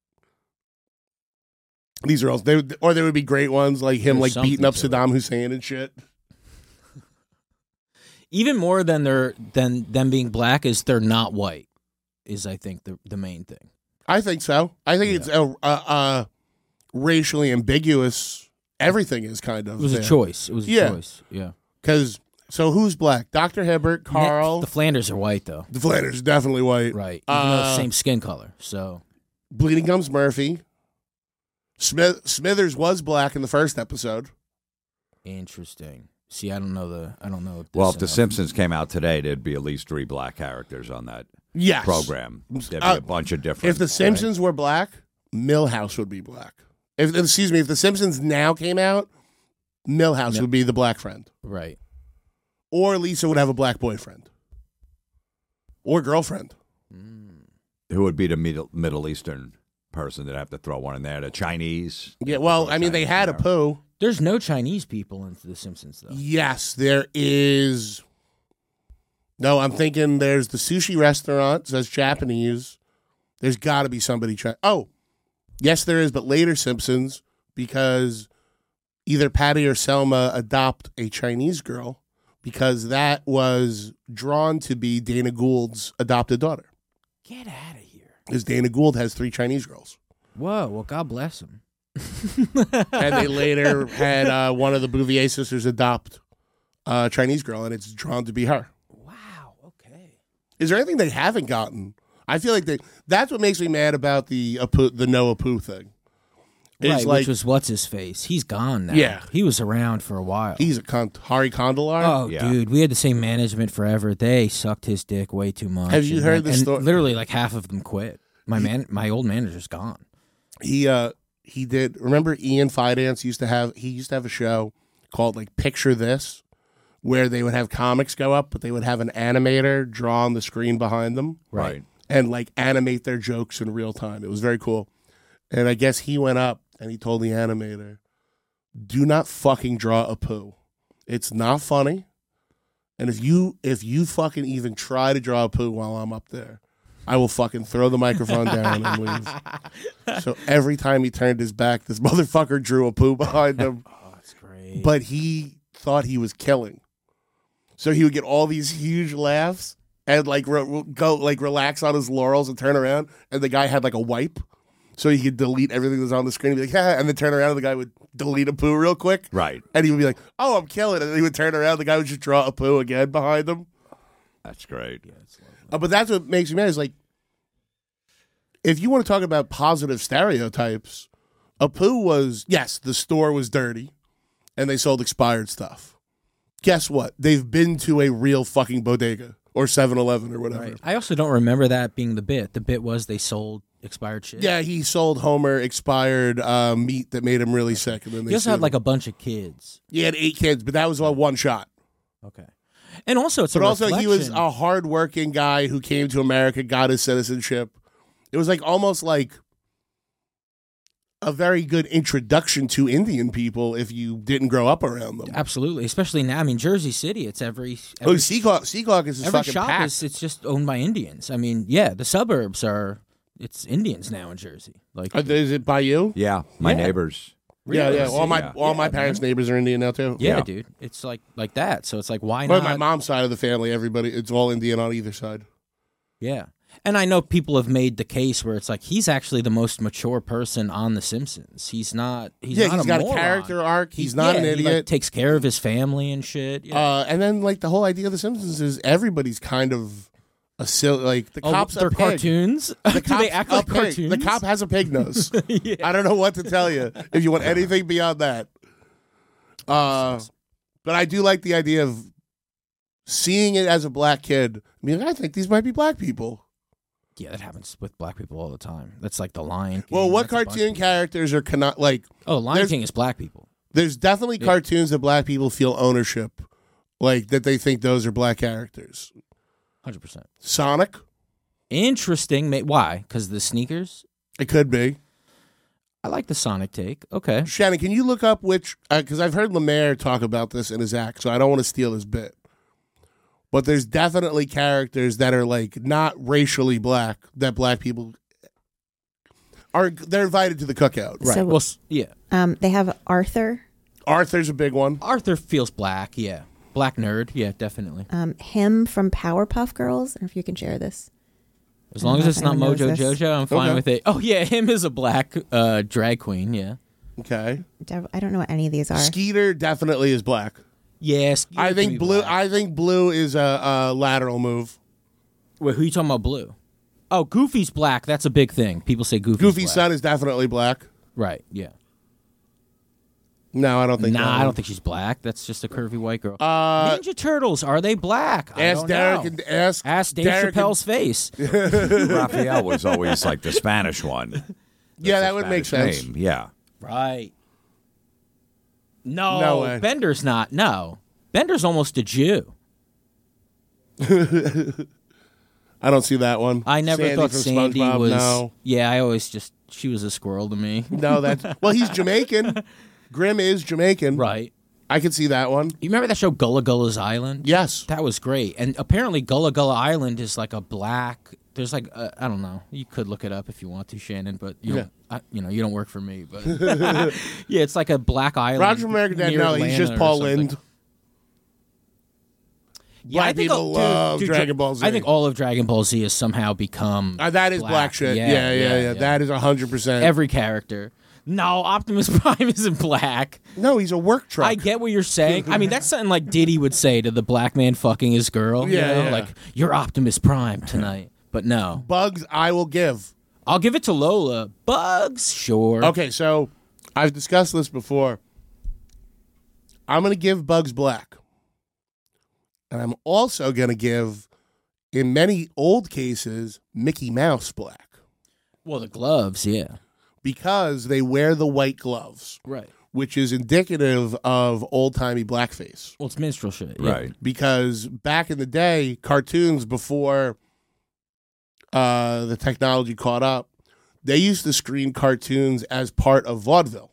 These are all, they would, or there would be great ones like him, There's like beating up something to Saddam Hussein and shit. Even more than they're than them being black is they're not white. Is I think the the main thing. I think so. I think it's a, a, a racially ambiguous. Everything is kind of. It was a there. choice. It was a Yeah. choice. Yeah. Because so who's black? Doctor Hibbert, Carl. The Flanders are white though. The Flanders is definitely white. Right. Even though Uh, same skin color. So Bleeding Gums Murphy. Smith Smithers was black in the first episode. interesting. See, I don't know the. I don't know. This Well, if The enough. Simpsons came out today, there'd be at least three black characters on that Yes. program. There'd be Uh, a bunch of different. If The Simpsons were black, Millhouse would be black. If excuse me, if The Simpsons now came out, Millhouse Yep. would be the black friend, Right. or Lisa would have a black boyfriend or girlfriend. Who would be the Middle, Middle Eastern person that have to throw one in there? The Chinese? Yeah, well, I mean, they had a poo. There's no Chinese people in The Simpsons though. Yes, there is. No, I'm thinking there's the sushi restaurant, says Japanese. There's got to be somebody. Chi- oh, yes, there is, but later Simpsons, because either Patty or Selma adopt a Chinese girl, because that was drawn to be Dana Gould's adopted daughter. Get out of here. Because Dana Gould has three Chinese girls. Whoa. Well, God bless him. And they later had uh, one of the Bouvier sisters adopt a Chinese girl, and it's drawn to be her. Wow. Okay. Is there anything they haven't gotten? I feel like they. That's what makes me mad about the Apu, the no Apu thing. It's Right, like which was what's his face. He's gone now. Yeah. He was around for a while. he's a cunt. Hari Kondalar. Oh, Yeah. dude, we had the same management forever. They sucked his dick way too much. Have you and heard then- the and story? Literally, like half of them quit. My man, my old manager's gone. He uh he did. Remember Ian Fidance used to have. He used to have a show called like Picture This, where they would have comics go up, but they would have an animator draw on the screen behind them, Right. and like animate their jokes in real time. It was very cool. And I guess he went up and he told the animator, "Do not fucking draw a poo. It's not funny. And if you if you fucking even try to draw a poo while I'm up there, I will fucking throw the microphone down and leave." So every time he turned his back, this motherfucker drew a poo behind him. Oh, that's great. Right. but he thought he was killing. So he would get all these huge laughs and like re- go like relax on his laurels and turn around, and the guy had like a wipe, so he could delete everything that was on the screen. And be like, yeah, and then turn around, and the guy would delete a poo real quick, Right. and he would be like, "Oh, I'm killing," and then he would turn around, the guy would just draw a poo again behind him. That's great. Uh, but that's what makes me mad. Is like, if you want to talk about positive stereotypes, Apu was, yes, the store was dirty and they sold expired stuff. Guess what? They've been to a real fucking bodega or seven eleven or whatever. Right. I also don't remember that being the bit. The bit was they sold expired shit. Yeah, he sold Homer expired uh, meat that made him really sick. And then they He also sued had him. like a bunch of kids. He had eight kids, but that was all one shot. Okay. And also, it's But a also, he was reflection- a hardworking guy who came to America, got his citizenship. It was like almost like a very good introduction to Indian people if you didn't grow up around them. Absolutely, especially now. I mean, Jersey City. It's every, Oh, every Seahawk, Seahawk is every fucking shop packed. is it's just owned by Indians. I mean, yeah, the suburbs are it's Indians now in Jersey. Like, Uh, is it by you? Yeah, my Yeah. neighbors. Yeah, yeah. Really? All my Yeah. all my Yeah, parents' man. neighbors are Indian now too. yeah, dude, it's like like that. So it's like, why Well, not? my mom's side of the family, everybody, it's all Indian on either side. Yeah. And I know people have made the case where it's like he's actually the most mature person on The Simpsons. He's not. He's yeah, not he's a got moron. a character arc. He's not yeah, an he, idiot. like, takes care of his family and shit. Yeah. Uh, and then like the whole idea of The Simpsons is everybody's kind of a silly. Like the Oh, cops they're are pig. cartoons. The Do cop's they act a like pig. cartoons? The cop has a pig nose. I don't know what to tell you if you want anything beyond that. Uh, but I do like the idea of seeing it as a black kid. I mean, I think these might be black people. Yeah, that happens with black people all the time. That's like the Lion King. Well, what That's a bunch cartoon of- characters are cannot like? Oh, Lion there's- King is black people. There's definitely Yeah. cartoons that black people feel ownership, like that they think those are black characters. Hundred percent. Sonic, Interesting. Ma- Why? Because the sneakers. it could be. I like the Sonic take. Okay. Shannon, can you look up which? Because I've heard Lemaire talk about this in his act, so I don't want to steal his bit. But there's definitely characters that are like not racially black that black people are. They're invited to the cookout. Right. So- well, s- yeah. Um, they have Arthur, Arthur's a big one. Arthur feels black. Yeah. Black nerd. Yeah, definitely. um, him from Powerpuff Girls. I don't know if you can share this. As I long don't as know it's if not anyone Mojo knows this. Jojo, I'm fine Okay. with it. Oh yeah, him is a black uh, drag queen. Yeah. Okay. Dev- I don't know what any of these are. Skeeter definitely is black. Yes. I think blue. I think blue is a, a lateral move. Wait, who you talking about? Blue. Oh, Goofy's black. That's a big thing. People say Goofy's Goofy's black. son is definitely black. Right. Yeah. No, I don't think. Nah, that I one. don't think she's black. That's just a curvy white girl. Uh, Ninja Turtles, are they black? I ask don't Derek know. and ask Ask Dave Derek and- Chappelle's face. Raphael was always like the Spanish one. Yeah, That's that a would make Spanish sense. name. Yeah. Right. No, No way. Bender's not. No. Bender's almost a Jew. I don't see that one. I never Sandy thought from Sandy SpongeBob, was. No, Yeah, I always just. She was a squirrel to me. no, that's well. He's Jamaican. Grimm is Jamaican. Right. I could see that one. You remember that show Gullah Gullah's Island? Yes. That was great. And apparently Gullah Gullah Island is like a black. There's like uh, I don't know. You could look it up if you want to, Shannon. But you Yeah. don't, I, you know you don't work for me. But yeah, it's like a black island. Roger from American Dad. near No, he's Atlanta just or Paul something. Lind. Yeah, I Black think people all- dude, love dude, Dragon Ball Z. I think all of Dragon Ball Z has somehow become Uh, that is black, shit. Yeah, yeah, yeah. That is a hundred percent. Every character. No, Optimus Prime isn't black. No, he's a work truck. I get what you're saying. I mean, that's something like Diddy would say to the black man fucking his girl. you Yeah, know? yeah. Like, you're Optimus Prime tonight. But no. Bugs, I will give. I'll give it to Lola. Bugs, sure. Okay, so I've discussed this before. I'm going to give Bugs black. And I'm also going to give, in many old cases, Mickey Mouse black. Well, the gloves, yeah. Because they wear the white gloves. Right. Which is indicative of old-timey blackface. Well, it's minstrel shit. Yeah. Right. Because back in the day, cartoons before uh, the technology caught up, they used to screen cartoons as part of vaudeville.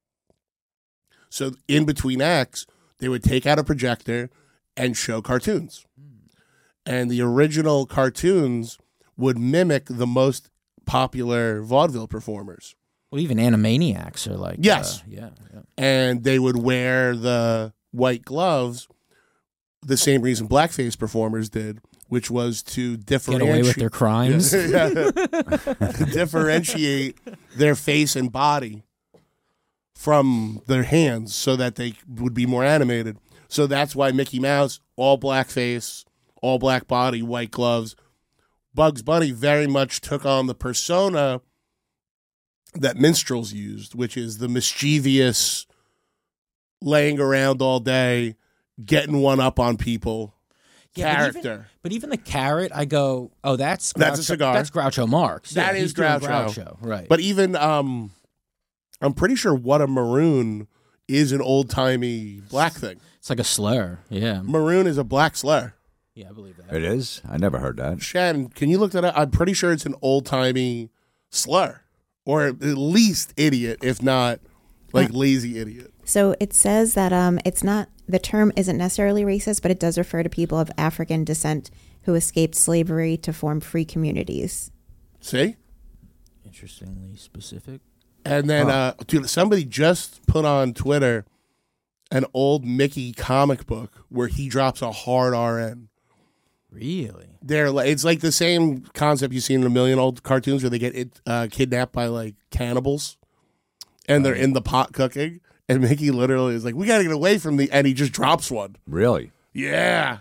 So in between acts, they would take out a projector and show cartoons. And the original cartoons would mimic the most popular vaudeville performers. Well, even Animaniacs are like Yes. uh, yeah, yeah. And they would wear the white gloves the same reason blackface performers did, which was to differentiate Get away with their crimes. Yeah. To differentiate their face and body from their hands so that they would be more animated. So that's why Mickey Mouse, all black face, all black body, white gloves. Bugs Bunny very much took on the persona that minstrels used, which is the mischievous, laying around all day, getting one up on people Yeah, character. But even, but even the carrot, I go, oh, that's Groucho, That's a cigar. That's Groucho Marx. That Yeah, is he's doing Groucho. Groucho, right? But even, um, I'm pretty sure What a Maroon is an old-timey black thing. It's like a slur, yeah. Maroon is a black slur. Yeah, I believe that. It is? I never heard that. Shannon, can you look that up? I'm pretty sure it's an old-timey slur. Or at least idiot, if not like lazy idiot. So it says that um, it's not, the term isn't necessarily racist, but it does refer to people of African descent who escaped slavery to form free communities. See? Interestingly specific. And then, uh, dude, somebody just put on Twitter an old Mickey comic book where he drops a hard R N. Really? They're like, it's like the same concept you've seen in a million old cartoons where they get it, uh, kidnapped by like cannibals, and they're in the pot cooking, and Mickey literally is like, "We gotta get away from the," and he just drops one. Really? Yeah.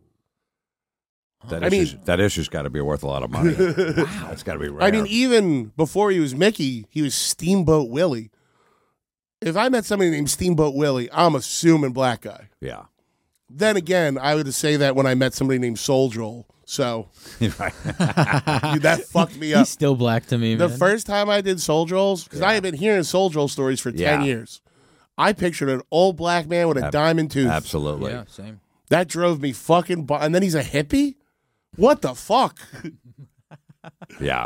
That I issue's, mean- that issue's got to be worth a lot of money. Wow. That's got to be rare. I mean, even before he was Mickey, he was Steamboat Willie. If I met somebody named Steamboat Willie, I'm assuming black guy. yeah. Then again, I would say that when I met somebody named Soul Joel. So Right. dude, that fucked me up. He's still black to me, The man. first time I did Soul Joel's, because I had been hearing Soul Joel stories for ten Yeah. years, I pictured an old black man with a Ab- diamond tooth. Absolutely. Yeah, same. That drove me fucking. Bu- and then he's a hippie. What the fuck? Yeah.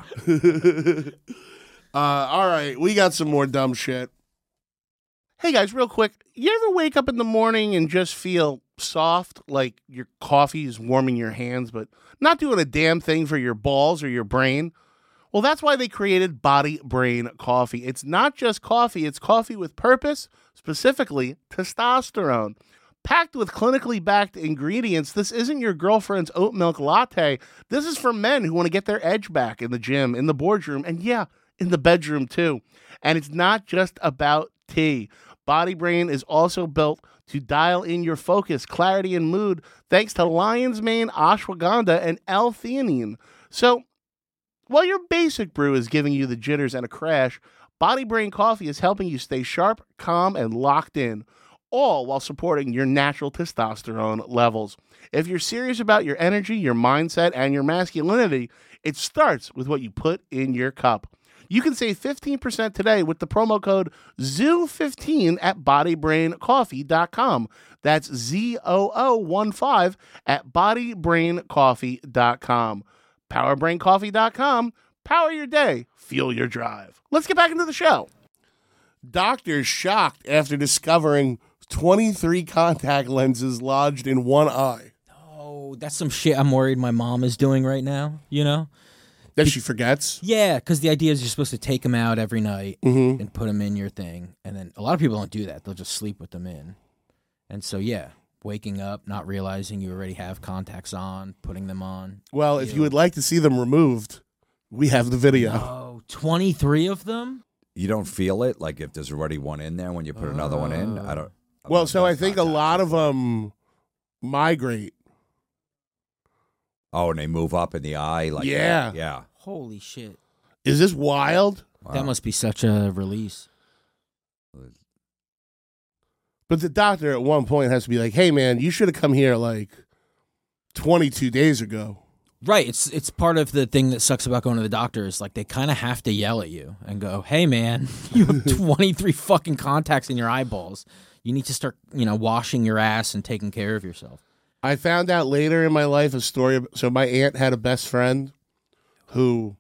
Uh, all right, we got some more dumb shit. Hey guys, real quick, you ever wake up in the morning and just feel soft, like your coffee is warming your hands, but not doing a damn thing for your balls or your brain? Well, that's why they created Body Brain Coffee. It's not just coffee, it's coffee with purpose, specifically testosterone. Packed with clinically backed ingredients, this isn't your girlfriend's oat milk latte. This is for men who want to get their edge back in the gym, in the boardroom, and yeah, in the bedroom too. And it's not just about tea. Body Brain is also built to dial in your focus, clarity, and mood thanks to lion's mane, ashwagandha, and L-theanine. So, while your basic brew is giving you the jitters and a crash, Body Brain Coffee is helping you stay sharp, calm, and locked in, all while supporting your natural testosterone levels. If you're serious about your energy, your mindset, and your masculinity, it starts with what you put in your cup. You can save fifteen percent today with the promo code Z O O fifteen at body brain coffee dot com. That's Z O O one five at body brain coffee dot com. power brain coffee dot com. Power your day. Fuel your drive. Let's get back into the show. Doctors shocked after discovering twenty-three contact lenses lodged in one eye. Oh, that's some shit I'm worried my mom is doing right now, you know? That she forgets? Yeah, because the idea is you're supposed to take them out every night Mhm. and put them in your thing. And then a lot of people don't do that. They'll just sleep with them in. And so, yeah, waking up, not realizing you already have contacts on, putting them on. Well, if you would like to see them removed, we have the video. Oh, twenty-three of them? You don't feel it? Like if there's already one in there when you put another one in? I don't. Well, so I think a lot of them migrate. Oh, and they move up in the eye? Like Yeah. that? Yeah. Holy shit. Is this wild? That must be such a release. But the doctor at one point has to be like, hey, man, you should have come here like twenty-two days ago. Right. It's it's part of the thing that sucks about going to the doctor is like they kind of have to yell at you and go, hey, man, you have twenty-three fucking contacts in your eyeballs. You need to start, you know, washing your ass and taking care of yourself. I found out later in my life a story. Of, so my aunt had a best friend who,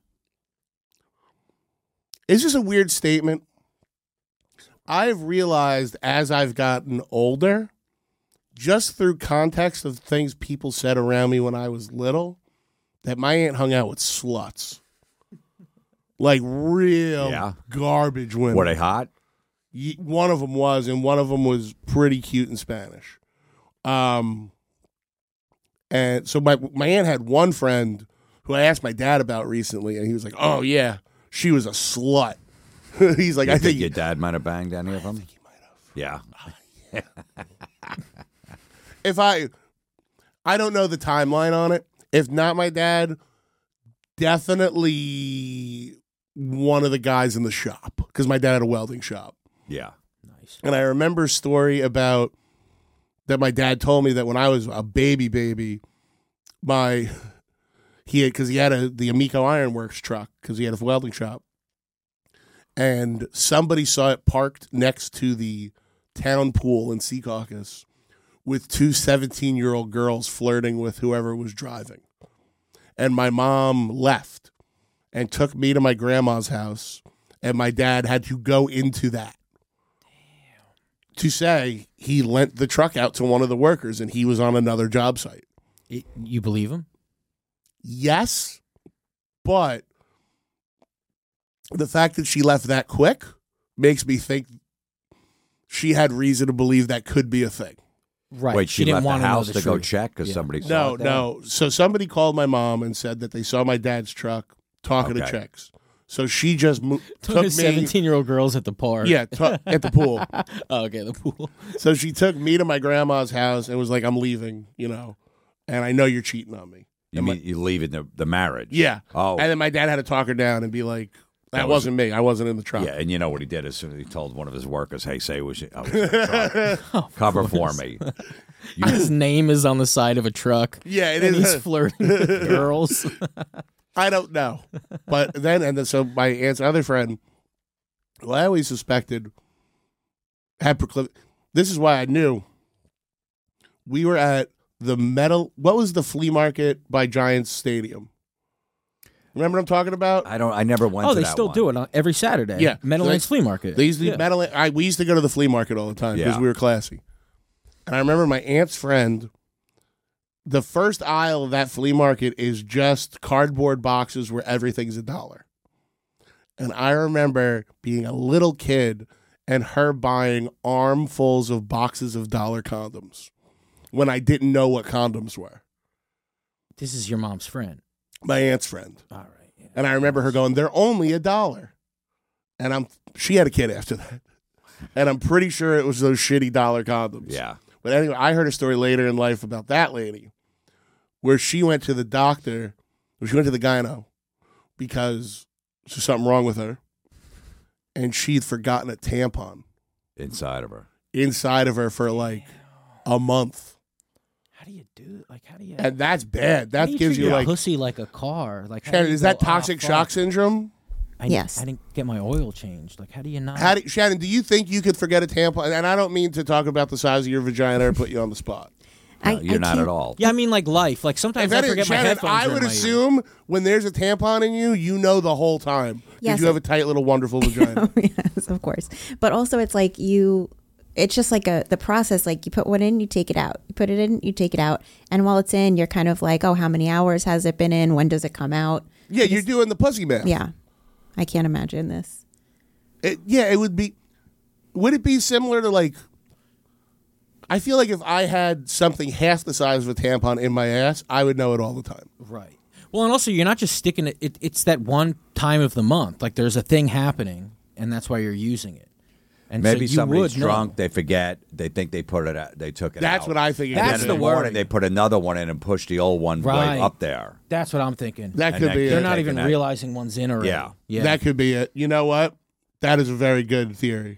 it's just a weird statement. I've realized as I've gotten older, just through context of things people said around me when I was little, that my aunt hung out with sluts. like real Yeah. garbage women. Were they hot? Ye- One of them was, and one of them was pretty cute in Spanish. Um, and so my my aunt had one friend who I asked my dad about recently, and he was like, "Oh yeah, she was a slut." He's like, You "I think think your dad might have banged any of them? I think he might have. Yeah. If I, I don't know the timeline on it. If not my dad, definitely one of the guys in the shop, because my dad had a welding shop. Yeah. Nice. And I remember a story about that my dad told me that when I was a baby baby, my he had because he had a the Amico Ironworks truck because he had a welding shop, and somebody saw it parked next to the town pool in Secaucus with two seventeen-year-old girls flirting with whoever was driving. And my mom left and took me to my grandma's house, and my dad had to go into that to say he lent the truck out to one of the workers and he was on another job site. It, you believe him? Yes, but the fact that she left that quick makes me think she had reason to believe that could be a thing. Right. Wait, she, She didn't left the wanna know house the to go truth. check because Yeah. somebody saw No, it there? no. So somebody called my mom and said that they saw my dad's truck talking to Okay. chicks. So she just mo- Took took me. seventeen-year-old girls at the park. Yeah, to- at the pool. Oh, okay, the pool. So she took me to my grandma's house and was like, "I'm leaving," you know, and I know you're cheating on me. You And my- mean you leaving the, the marriage? Yeah. Oh. And then my dad had to talk her down and be like, "That, That was- wasn't me. I wasn't in the truck." Yeah, and you know what he did as soon as he told one of his workers, "Hey, say it was, I was in the truck. Cover for me." You, His name is on the side of a truck. Yeah, it and is. he's flirting with girls. I don't know. But then, and then, so my aunt's other friend, who I always suspected had proclivity. This is why I knew. We were at the metal, what was the flea market by Giants Stadium? Remember what I'm talking about? I don't. I never went. Oh, to they that still one. do it on every Saturday. Yeah. Meadowlands So Flea Market. They used to yeah. Metal, I, we used to go to the flea market all the time because Yeah. we were classy. And I remember my aunt's friend, the first aisle of that flea market is just cardboard boxes where everything's a dollar. And I remember being a little kid and her buying armfuls of boxes of dollar condoms when I didn't know what condoms were. This is your mom's friend. My aunt's friend. All right. Yeah. And I remember her going, "They're only a dollar." And I'm she had a kid after that. And I'm pretty sure it was those shitty dollar condoms. Yeah. But anyway, I heard a story later in life about that lady where she went to the doctor, or she went to the gyno because there's something wrong with her. And she'd forgotten a tampon Inside of her. inside of her for like a month. How do you do? Like, how do you? And that's bad. how That do you gives treat you your like, pussy like a car. Like, how do Shannon, you is that go, "Ah, toxic fuck, shock syndrome? I, Yes. I didn't get my oil changed. Like, how do you not? How do, Shannon, do you think you could forget a tampon? And I don't mean to talk about the size of your vagina or put you on the spot. I, No, you're I not can't- at all. Yeah, I mean, like life. Like sometimes If I any- forget my Shannon, headphones. I are in would my ear. assume when there's a tampon in you, you know the whole time. Because Yes, you have it- a tight little wonderful vagina. Yes, of course. But also, it's like you. It's just like a the process. Like you put one in, you take it out. You put it in, you take it out. And while it's in, you're kind of like, oh, how many hours has it been in? When does it come out? Yeah, you're doing the pussy math. Yeah, I can't imagine this. It, yeah, it would be. Would it be similar to like? I feel like if I had something half the size of a tampon in my ass, I would know it all the time. Right. Well, and also you're not just sticking it, it. It's that one time of the month. Like there's a thing happening, and that's why you're using it. And Maybe so you somebody's would know. drunk. They forget. They think they put it. Out, they took it. That's out. what I think. it And That's then is. in the the morning worry. they put another one in and push the old one Right. right up there. That's what I'm thinking. That And could that be kid They're it. not taking even that- realizing one's in already. Yeah. Yeah. That could be it. You know what? That is a very good theory.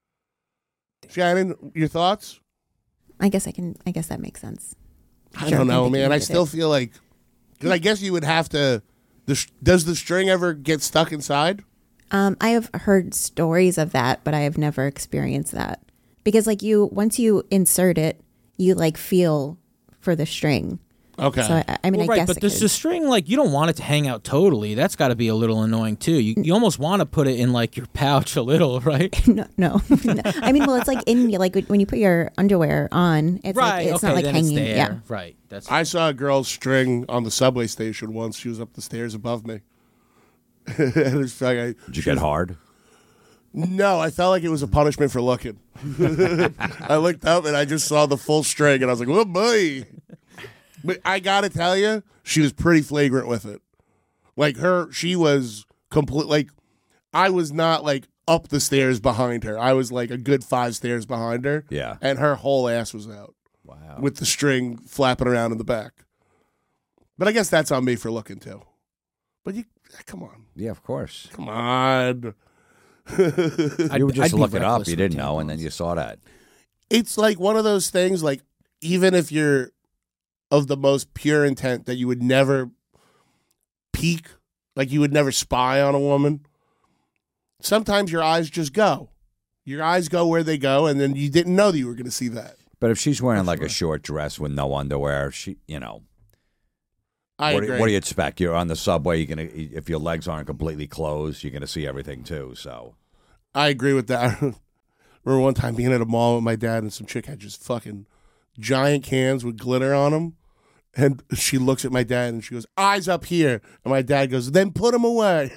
Shannon, your thoughts? I guess I can. I guess that makes sense. I Sure, don't know, think man. you I did still it. feel like because I guess you would have to. The, sh- does the string ever get stuck inside? Um, I have heard stories of that, but I have never experienced that because, like, you once you insert it, you like feel for the string. Okay. So I, I mean, Well, I right, guess but it this could. the string, like you don't want it to hang out totally. That's got to be a little annoying too. You you almost want to put it in like your pouch a little, right? no, no. No. I mean, well, it's like in like when you put your underwear on. It's right. like it's okay, not like then hanging. it's there. Yeah. Right. That's I saw a girl's string on the subway station once. She was up the stairs above me. And it's like I- Did you get hard? No, I felt like it was a punishment for looking. I looked up and I just saw the full string, and I was like, "Oh boy!" But I gotta tell you, she was pretty flagrant with it. Like her, she was complete. Like I was not like up the stairs behind her. I was like a good five stairs behind her. Yeah, and her whole ass was out. Wow, with the string flapping around in the back. But I guess that's on me for looking too. But you, come on. Yeah, of course. Come on. You would just I'd be look it up. reckless You with didn't know, and then you saw that. It's like one of those things, like, even if you're of the most pure intent that you would never peek, like you would never spy on a woman, sometimes your eyes just go. Your eyes go where they go, and then you didn't know that you were going to see that. But if she's wearing like a short dress with no underwear, she, you know. I what, agree. Do, what do you expect? You're on the subway. You're gonna, if your legs aren't completely closed, you're gonna see everything too. So, I agree with that. I remember one time being at a mall with my dad, and some chick had just fucking giant cans with glitter on them, and she looks at my dad and she goes, "Eyes up here," and my dad goes, "Then put them away."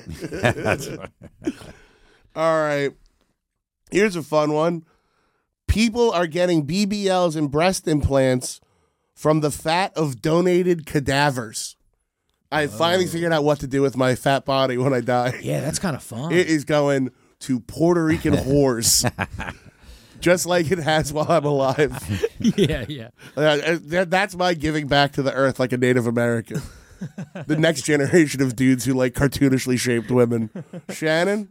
All right, here's a fun one. People are getting B B Ls and breast implants from the fat of donated cadavers. I finally figured out what to do with my fat body when I die. Yeah, that's kind of fun. It is going to Puerto Rican whores, just like it has while I'm alive. yeah, yeah. Uh, that- that's my giving back to the earth like a Native American. The next generation of dudes who like cartoonishly shaped women. Shannon?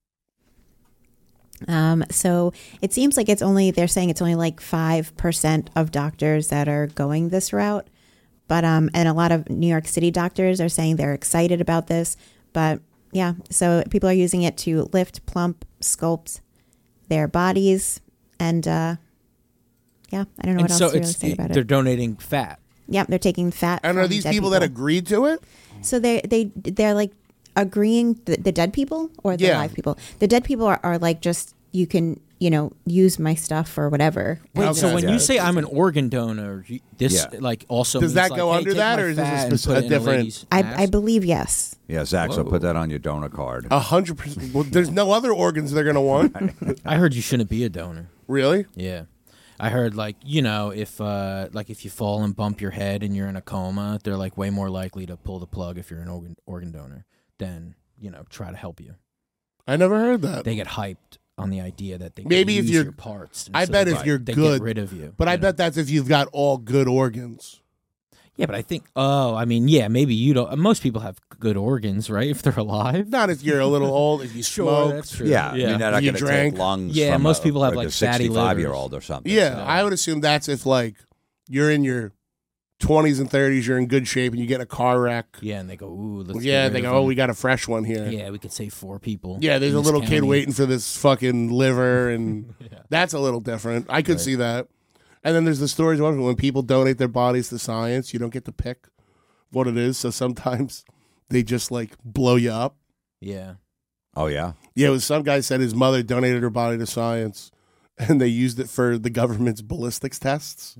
Um, so it seems like it's only, they're saying it's only like five percent of doctors that are going this route. But, um, and a lot of New York City doctors are saying they're excited about this. But yeah, so people are using it to lift, plump, sculpt their bodies. And, uh, yeah, I don't know And what so else to really it's say about they're it. donating fat. Yeah, they're taking fat. And are from these dead people, that agreed to it? So they they they're like agreeing the, the dead people or the Yeah. live people. The dead people are, are like just you can you know use my stuff or whatever. Wait, so Okay. when you say I'm an organ donor, you- this Yeah. like also Does means that go like, hey, under take that, my or is this a fat and speci- put a it in different- lady's I ass? I believe yes. yeah, Zach. So Whoa. put that on your donor card. A hundred percent. Well, there's no other organs they're going to want. I heard you shouldn't be a donor. Really? Yeah. I heard like, you know, if uh like if you fall and bump your head and you're in a coma, they're like way more likely to pull the plug if you're an organ organ donor than, you know, try to help you. I never heard that. They get hyped on the idea that they can Maybe if use you're- your parts. I instead bet of, if like, you're they good, get rid of you. But I you know? bet that's if you've got all good organs. Yeah, but I think oh, I mean, yeah, maybe you don't most people have good organs, right? If they're alive. Not if you're a little old, if you Sure, smoke. that's true. Yeah, I Yeah. mean, they're not You going to drank? take lungs. Yeah, from most a, people have, like, like, a fatty sixty-five year livers. old or something. Yeah, so. I would assume that's if like you're in your twenties and thirties, you're in good shape, and you get in a car wreck. Yeah, and they go, ooh, let's Yeah, get rid they of go, oh, them. we got a fresh one here. Yeah, we could save four people. Yeah, there's in a this little kid county. waiting for this fucking liver, and that's a little different. I could Right. see that. And then there's the stories of when people donate their bodies to science, you don't get to pick what it is. So sometimes they just like blow you up. Yeah. Oh yeah. Yeah, it was some guy said his mother donated her body to science, and they used it for the government's ballistics tests.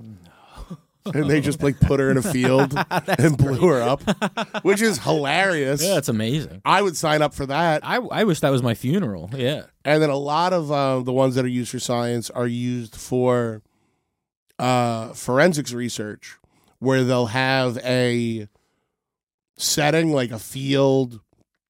And they just like put her in a field and blew her up, which is hilarious. Yeah, that's amazing. I would sign up for that. I, I wish that was my funeral. Yeah. And then a lot of uh, the ones that are used for science are used for uh, forensics research, where they'll have a setting like a field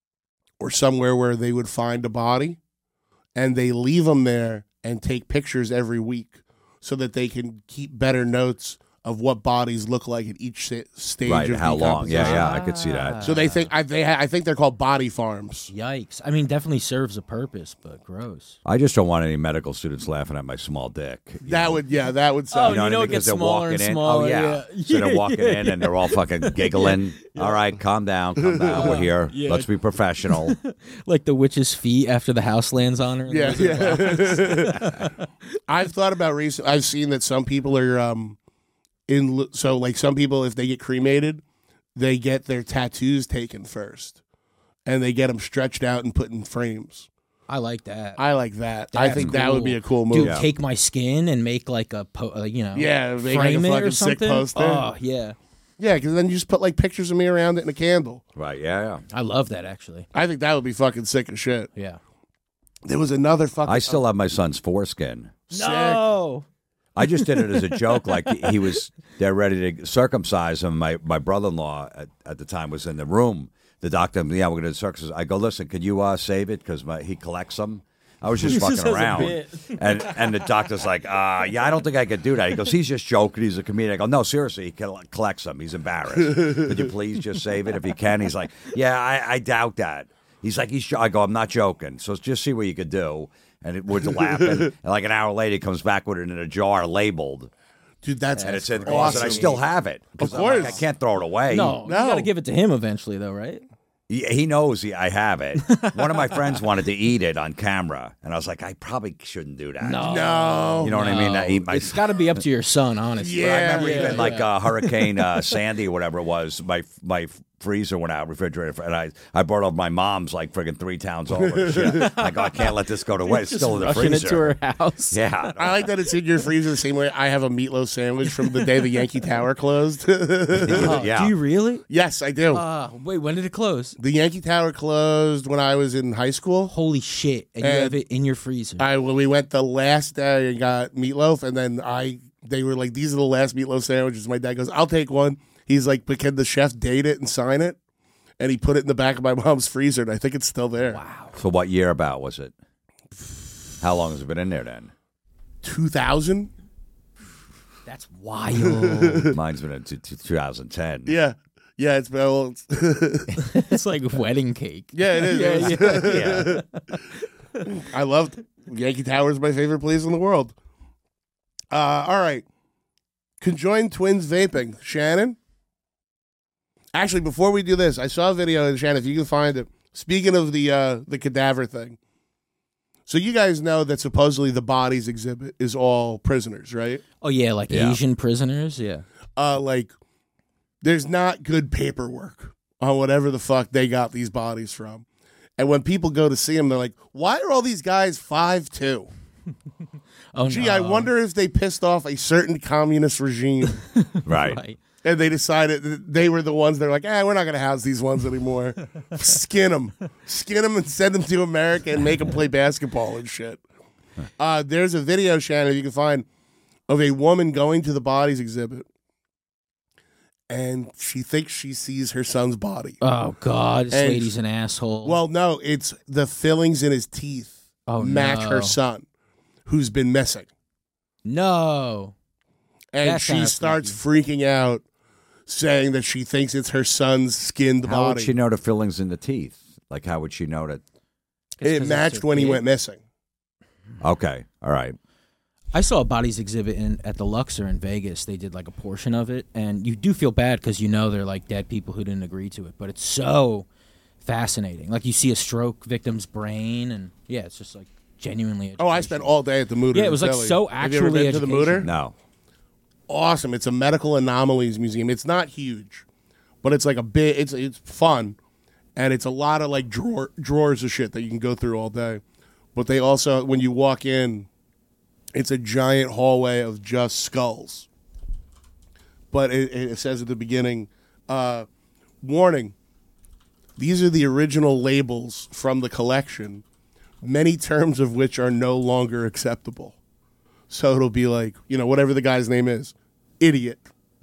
or somewhere where they would find a body, and they leave them there and take pictures every week so that they can keep better notes of what bodies look like at each sta- stage Right. of How long? Yeah, decomposition. yeah. I could see that. So they think I they ha- I think they're called body farms. Yikes. I mean, definitely serves a purpose, but gross. I just don't want any medical students laughing at my small dick. you That know? would yeah, that would Oh, sound. you what I know mean? it gets 'Cause they're smaller walking and in. smaller, Oh yeah. yeah. So they're Yeah, walking yeah, in and they're all fucking giggling. All right, calm down, calm down. We're here. Yeah. Let's be professional. Like the witch's feet after the house lands on her. and Yeah, the yeah. I've thought about recent. I've seen that some people are um in l- so like some people if they get cremated, they get their tattoos taken first, and they get them stretched out and put in frames. I like that. I like that. I That's think that would be a cool Dude, move. take my skin and make like a, po- uh, you know, Yeah, make like a frame it fucking or sick something. poster. Oh, yeah. Yeah, because then you just put like pictures of me around it and a candle. Right, yeah, yeah. I love that, actually. I think that would be fucking sick as shit. Yeah. There was another fucking. I still have my son's foreskin. No. I just did it as a joke. Like he, he was, they're ready to circumcise him. My my brother-in-law at, at the time was in the room. The doctor, yeah, we're going to circumcise. I go, listen, can you uh, save it? Because he collects them. I was just This fucking is as a around. bit. And and the doctor's like, uh, yeah, I don't think I could do that. He goes, he's just joking. He's a comedian. I go, no, seriously, he coll- collects them. He's embarrassed. Could you please just save it if you can? He's like, yeah, I, I doubt that. He's like, he's. Jo-. I go, I'm not joking. So just see what you could do. And it was laughing. And like an hour later, he comes back with it in a jar labeled. Dude, that's and it's in awesome. closet. I still have it. Of 'Cause I'm like, course. I can't throw it away. No, you got to give it to him eventually, though, right? He, he knows he, I have it. One of my friends wanted to eat it on camera, and I was like, I probably shouldn't do that. No. No. You know what I mean? I eat my, It's got to be up to your son, honestly. I remember Yeah, even yeah. like uh, Hurricane uh, Sandy or whatever it was. My my freezer went out, refrigerator, and I I brought up my mom's like friggin' three towns over. And shit. I go, I can't let this go to waste. It's still in the rushing freezer. it to her house. Yeah. I like that it's in your freezer the same way I have a meatloaf sandwich from the day the Yankee Tower closed. Oh, Yeah. Do you really? Yes, I do. Uh, wait, when did it close? The Yankee Tower closed when I was in high school. Holy shit! And, you And have it in your freezer. I when we went the last day and got meatloaf, and then I they were like, "These are the last meatloaf sandwiches." My dad goes, "I'll take one." He's like, "But can the chef date it and sign it?" And he put it in the back of my mom's freezer, and I think it's still there. Wow. So what year about was it? How long has it been in there then? two thousand. That's wild. Mine's been in t- t- twenty ten. Yeah, yeah. It's been old. It's like wedding cake. Yeah, it is. Yeah, yeah. I loved Yankee Tower is my favorite place in the world. Uh, all right. Conjoined twins vaping. Shannon? Actually, before we do this, I saw a video, and Shannon, if you can find it. Speaking of the uh, the cadaver thing. So you guys know that supposedly the bodies exhibit is all prisoners, right? Oh yeah, like Yeah. Asian prisoners. Yeah. Uh, like, there's not good paperwork on whatever the fuck they got these bodies from. And when people go to see them, they're like, why are all these guys five two? Oh Gee, no. I wonder if they pissed off a certain communist regime. Right. Right. And they decided that they were the ones that were like, eh, we're not going to house these ones anymore. Skin them. Skin them and send them to America and make them play basketball and shit. Uh, there's a video, Shannon, you can find, of a woman going to the bodies exhibit. And she thinks she sees her son's body. Oh god, this And- lady's an asshole. Well, no, it's the fillings in his teeth Oh, match no. her son, who's been missing. no. And That's she kinda starts freaking out, saying that she thinks it's her son's skinned How would body. she know the fillings in the teeth? Like, how would she know that? It 'cause that's matched her when he kid. went missing. Okay, all right. I saw a bodies exhibit in at the Luxor in Vegas. They did like a portion of it, and you do feel bad because you know they're like dead people who didn't agree to it. But it's so fascinating. Like you see a stroke victim's brain, and yeah, it's just like genuinely. Oh, I spent all day at the Mooter. Yeah, it in was, like, Philly. so Have you ever actually been to the educational. Mooter? No. Awesome. It's a medical anomalies museum. It's not huge, but it's like a bit. It's it's fun, and it's a lot of like drawer drawers of shit that you can go through all day. But they also, when you walk in, it's a giant hallway of just skulls. But it, it says at the beginning, uh, warning, these are the original labels from the collection, many terms of which are no longer acceptable. So it'll be like, you know, whatever the guy's name is, idiot,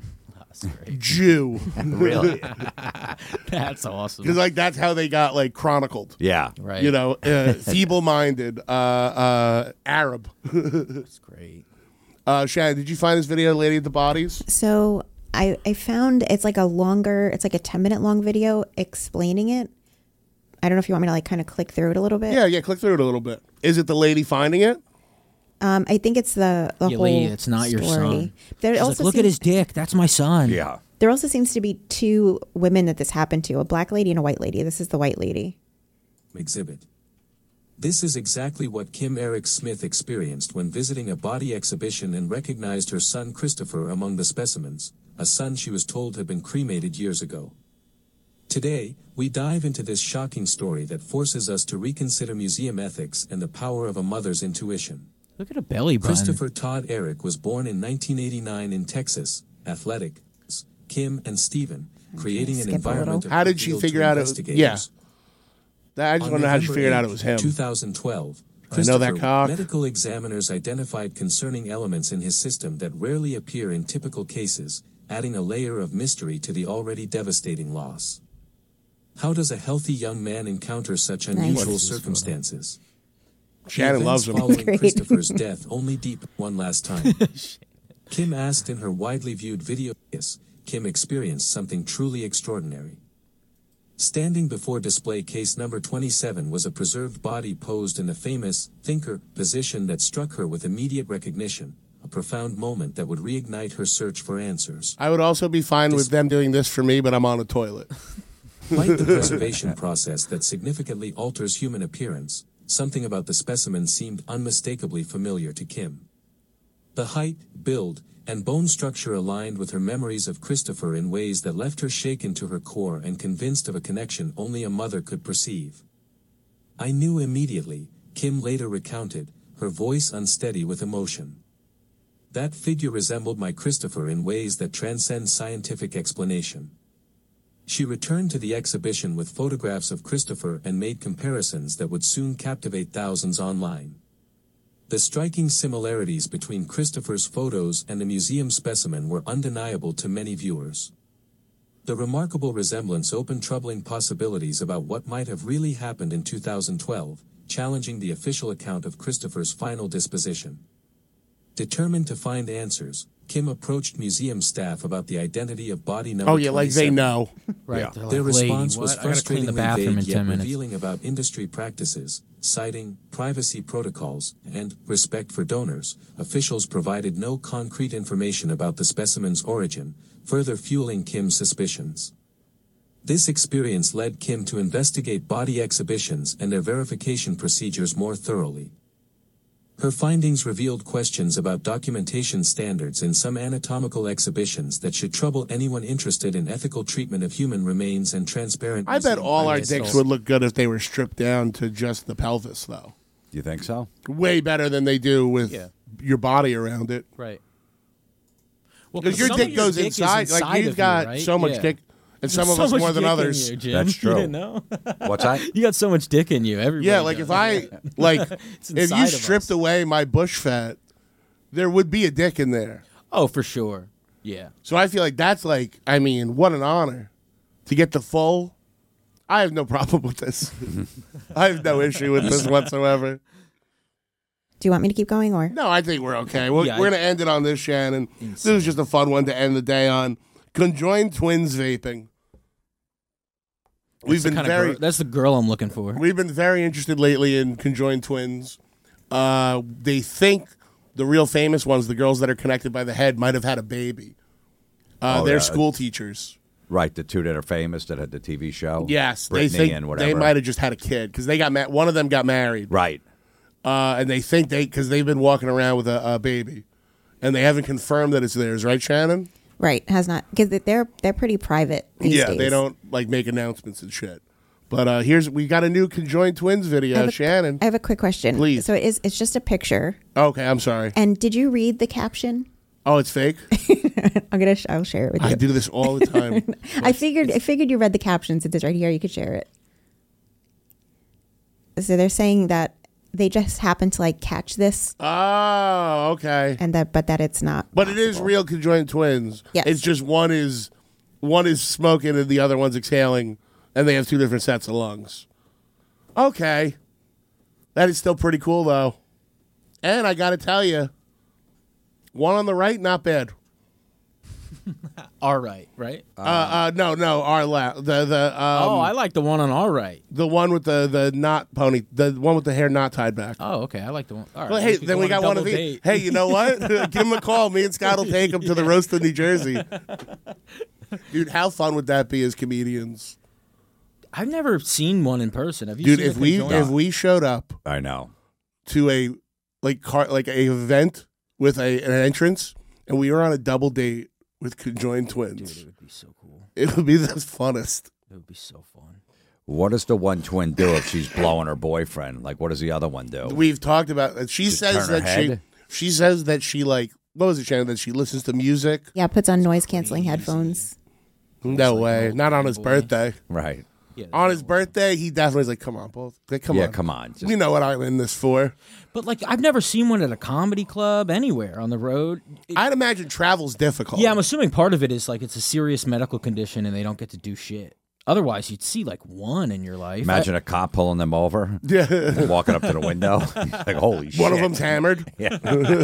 Jew. Really? That's awesome. Because like that's how they got like chronicled. Yeah. Right. You know, uh, feeble-minded, uh, uh, Arab. That's great. Uh, Shannon, did you find this video, Lady at the Bodies? So I, I found it's like a longer, it's like a ten minute long video explaining it. I don't know if you want me to like kind of click through it a little bit. Yeah, yeah, click through it a little bit. Is it the lady finding it? Um, I think it's the, the Yeah, whole lady, it's not your story. son. There She's also like, look at seems- his dick. That's my son. Yeah. There also seems to be two women that this happened to, a black lady and a white lady. This is the white lady. Exhibit. This is exactly what Kim Eric Smith experienced when visiting a body exhibition and recognized her son Christopher among the specimens, a son she was told had been cremated years ago. Today, we dive into this shocking story that forces us to reconsider museum ethics and the power of a mother's intuition. Look at a belly button. Christopher Todd Eric was born in nineteen eighty-nine in Texas, athletic, Kim and Stephen, creating an skip a environment little. of How did she goodwill to figure out it was- investigators. yeah. That- I just On want to know how she November figured out it eighth, was him. twenty twelve. I know that Christopher, cock. Medical examiners identified concerning elements in his system that rarely appear in typical cases, adding a layer of mystery to the already devastating loss. How does a healthy young man encounter such unusual circumstances? Shannon The loves events him. Following Great. Christopher's death only deep one last time. Kim asked in her widely viewed video, yes, Kim experienced something truly extraordinary. Standing before display case number twenty-seven was a preserved body posed in a famous thinker position that struck her with immediate recognition, a profound moment that would reignite her search for answers. I would also be fine with them doing this for me, but I'm on a toilet. Like the preservation process that significantly alters human appearance, something about the specimen seemed unmistakably familiar to Kim. The height, build, and bone structure aligned with her memories of Christopher in ways that left her shaken to her core and convinced of a connection only a mother could perceive. I knew immediately, Kim later recounted, her voice unsteady with emotion. That figure resembled my Christopher in ways that transcend scientific explanation. She returned to the exhibition with photographs of Christopher and made comparisons that would soon captivate thousands online. The striking similarities between Christopher's photos and the museum specimen were undeniable to many viewers. The remarkable resemblance opened troubling possibilities about what might have really happened in two thousand twelve, challenging the official account of Christopher's final disposition. Determined to find answers, Kim approached museum staff about the identity of body number Oh, yeah, like they twenty-seven. know. Right, Yeah. they're like, Their response "Lady, was what? I gotta clean the frustratingly bathroom vague in yet ten minutes." revealing about industry practices, citing privacy protocols and respect for donors. Officials provided no concrete information about the specimen's origin, further fueling Kim's suspicions. This experience led Kim to investigate body exhibitions and their verification procedures more thoroughly. Her findings revealed questions about documentation standards in some anatomical exhibitions that should trouble anyone interested in ethical treatment of human remains and transparent. I bet museum all our practices. dicks would look good if they were stripped down to just the pelvis, though. Do you think so? Way better than they do with Yeah. your body around it. Right. Well, Because your some dick of your goes dick is inside. Like inside you've of you, got right? so much Yeah. dick, and some There's of so us much more than dick in others. you, Jim. That's You true. didn't know? What's that? You got so much dick in you. Everybody Yeah, like does. if I like It's if you inside of stripped away my bush fat, there would be a dick in there. Oh, for sure. Yeah. So I feel like that's like, I mean, what an honor to get the full. I have no problem with this. I have no issue with this whatsoever. Do you want me to keep going or? No, I think we're okay. We're, Yeah, we're I- going to end it on this, Shannon. This was just a fun one to end the day on. Conjoined twins vaping. We've That's the been kinda very girl- that's the girl I'm looking for. We've been very interested lately in conjoined twins. Uh, they think the real famous ones, the girls that are connected by the head, might have had a baby. Uh, Oh, they're yeah. school teachers. Right, the two that are famous that had the T V show. Yes, Brittany they think and whatever. they might have just had a kid because they got ma- one of them got married. Right. Uh, and they think they because they've been walking around with a, a baby, and they haven't confirmed that it's theirs. Right, Shannon? Right, has not because they're they're pretty private these yeah, days. they don't like make announcements and shit. But uh, here's we got a new conjoined twins I video, have a- Shannon. I have a quick question. Please. So it is it's just a picture. Okay, I'm sorry. And did you read the caption? Oh, it's fake. I'm gonna sh- I'll share it with you. I do this all the time. I figured I figured you read the caption since it's right here. You could share it. So they're saying that they just happened to like catch this, Oh, okay. and that but that it's not. But it is real conjoined twins. Yes. It's just one is one is smoking and the other one's exhaling, and they have two different sets of lungs. Okay. That is still pretty cool though. And I gotta tell you, one on the right, not bad. All right, right? Uh, uh, no, no, our left. The the um, oh, I like the one on all right. the one with the the knot pony, the one with the hair not tied back. Oh, okay. I like the one. All right. Well, hey, could then go we on a got one of double these. date. Hey, you know what? Give him a call. Me and Scott will take him to the roast of New Jersey. Dude, how fun would that be as comedians? I've never seen one in person. Have you Dude, seen if a we conjoined? if we showed up I know. to a like car like a event with a an entrance and we were on a double date with conjoined twins, Dude, it would be so cool. it would be the funnest. It would be so fun. What does the one twin do if she's blowing her boyfriend? Like, what does the other one do? We've talked about it. She Just says turn her that she head? she says that she like what was it, Shannon, that she listens to music? Yeah, puts on noise canceling headphones. No way. Not on his birthday. Right. Yeah, on his birthday, he definitely is like, come on, both. Like, come yeah, on. come on. Just- we know what I'm in this for. But like, I've never seen one at a comedy club anywhere on the road. It, I'd imagine travel's difficult. yeah, I'm assuming part of it is like it's a serious medical condition and they don't get to do shit. Otherwise, you'd see like one in your life. Imagine I, a cop pulling them over. Yeah. Walking up to the window. Like, holy shit. One of them's hammered. Yeah.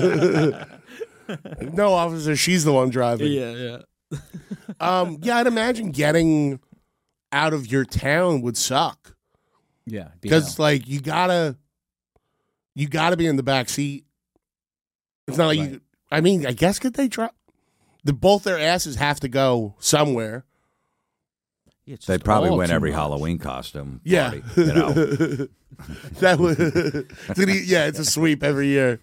No, officer, she's the one driving. Yeah, yeah. um, yeah, I'd imagine getting out of your town would suck. Yeah, because like you gotta, you gotta be in the back seat. It's not like Right. you. I mean, I guess could they try? The both their asses have to go somewhere. Yeah, it's They just probably all win too every much. Halloween costume. Yeah, Party, you know. that would. Did he, yeah, it's a sweep every year.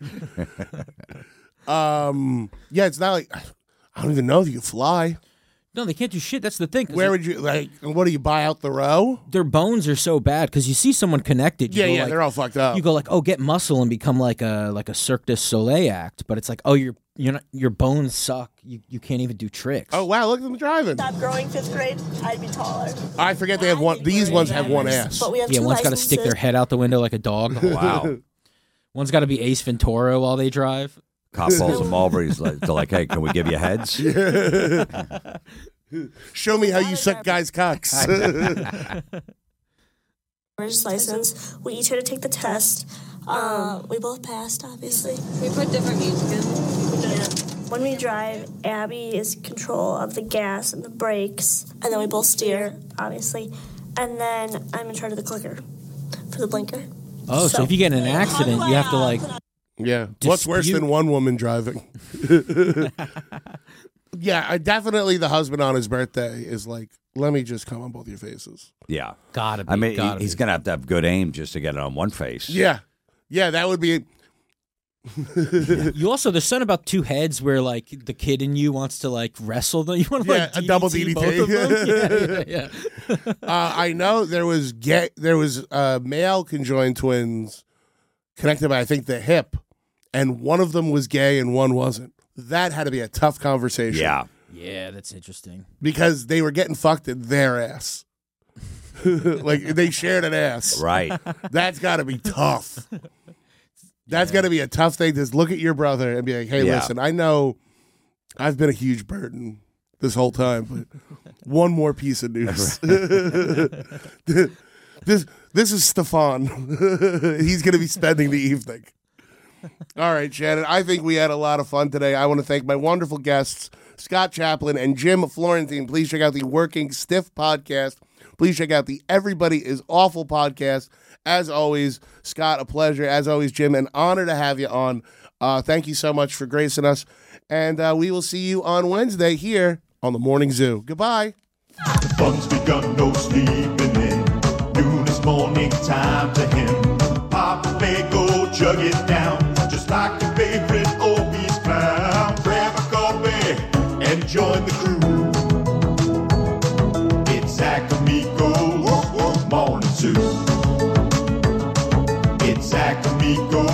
Um, yeah, it's not like I don't even know if you can fly. No, they can't do shit. That's the thing. 'cause Where they- would you like? What do you buy out the row? their bones are so bad because you see someone connected. You Yeah, go yeah, like- they're all fucked up. You go like, oh, get muscle and become like a like a Cirque du Soleil act, but it's like, oh, your you're not your bones suck. You you can't even do tricks. Oh wow, look at them driving. Stop growing fifth grade, I'd be taller. I forget they have one. These ones have one ass. But we have yeah, two one's got to stick their licenses. head out the window like a dog. Wow. One's got to be Ace Ventura while they drive. Cop pulls them over. He's like, they're like, hey, can we give you heads? Show me how you suck guys' cocks. Driver's license. We each had to take the test. Um, we both passed, obviously. We put different music in. Yeah. When we drive, Abby is in control of the gas and the brakes, and then we both steer, obviously. And then I'm in charge of the clicker for the blinker. Oh, so, if you get in an accident, you have to like. Yeah. What's worse Dispute- than one woman driving? Yeah, I definitely the husband on his birthday is like, let me just come on both your faces. Yeah. Gotta be. I mean, he- gotta he's be. going to have to have good aim just to get it on one face. Yeah. Yeah, that would be. You also there's something about two heads where like the kid in you wants to like wrestle them. You want to Yeah, like a double D D T D D T. both of them. Yeah, yeah, yeah. uh, I know there was gay, there was uh, male conjoined twins connected by I think the hip, and one of them was gay and one wasn't. That had to be a tough conversation. Yeah. Yeah, that's interesting. Because they were getting fucked in their ass. Like they shared an ass. Right. That's got to be tough. That's got to be a tough thing to just look at your brother and be like, hey, Yeah. listen, I know I've been a huge burden this whole time, but one more piece of news. this this is Stefan. He's going to be spending the evening. All right, Shannon, I think we had a lot of fun today. I want to thank my wonderful guests, Scott Chaplin and Jim Florentine. Please check out the Working Stiff podcast. Please check out the Everybody is Awful podcast. As always, Scott, a pleasure. As always, Jim, an honor to have you on. Uh, thank you so much for gracing us. And uh, we will see you on Wednesday here on the Morning Zoo. Goodbye. The fun's begun, no sleeping in. Noon is morning time to him. Pop a bagel, chug it down. Just like your favorite Obie's clown. Grab a coffee and join the crew. It's Zach Amico's Morning Zoo. It's Zach Amico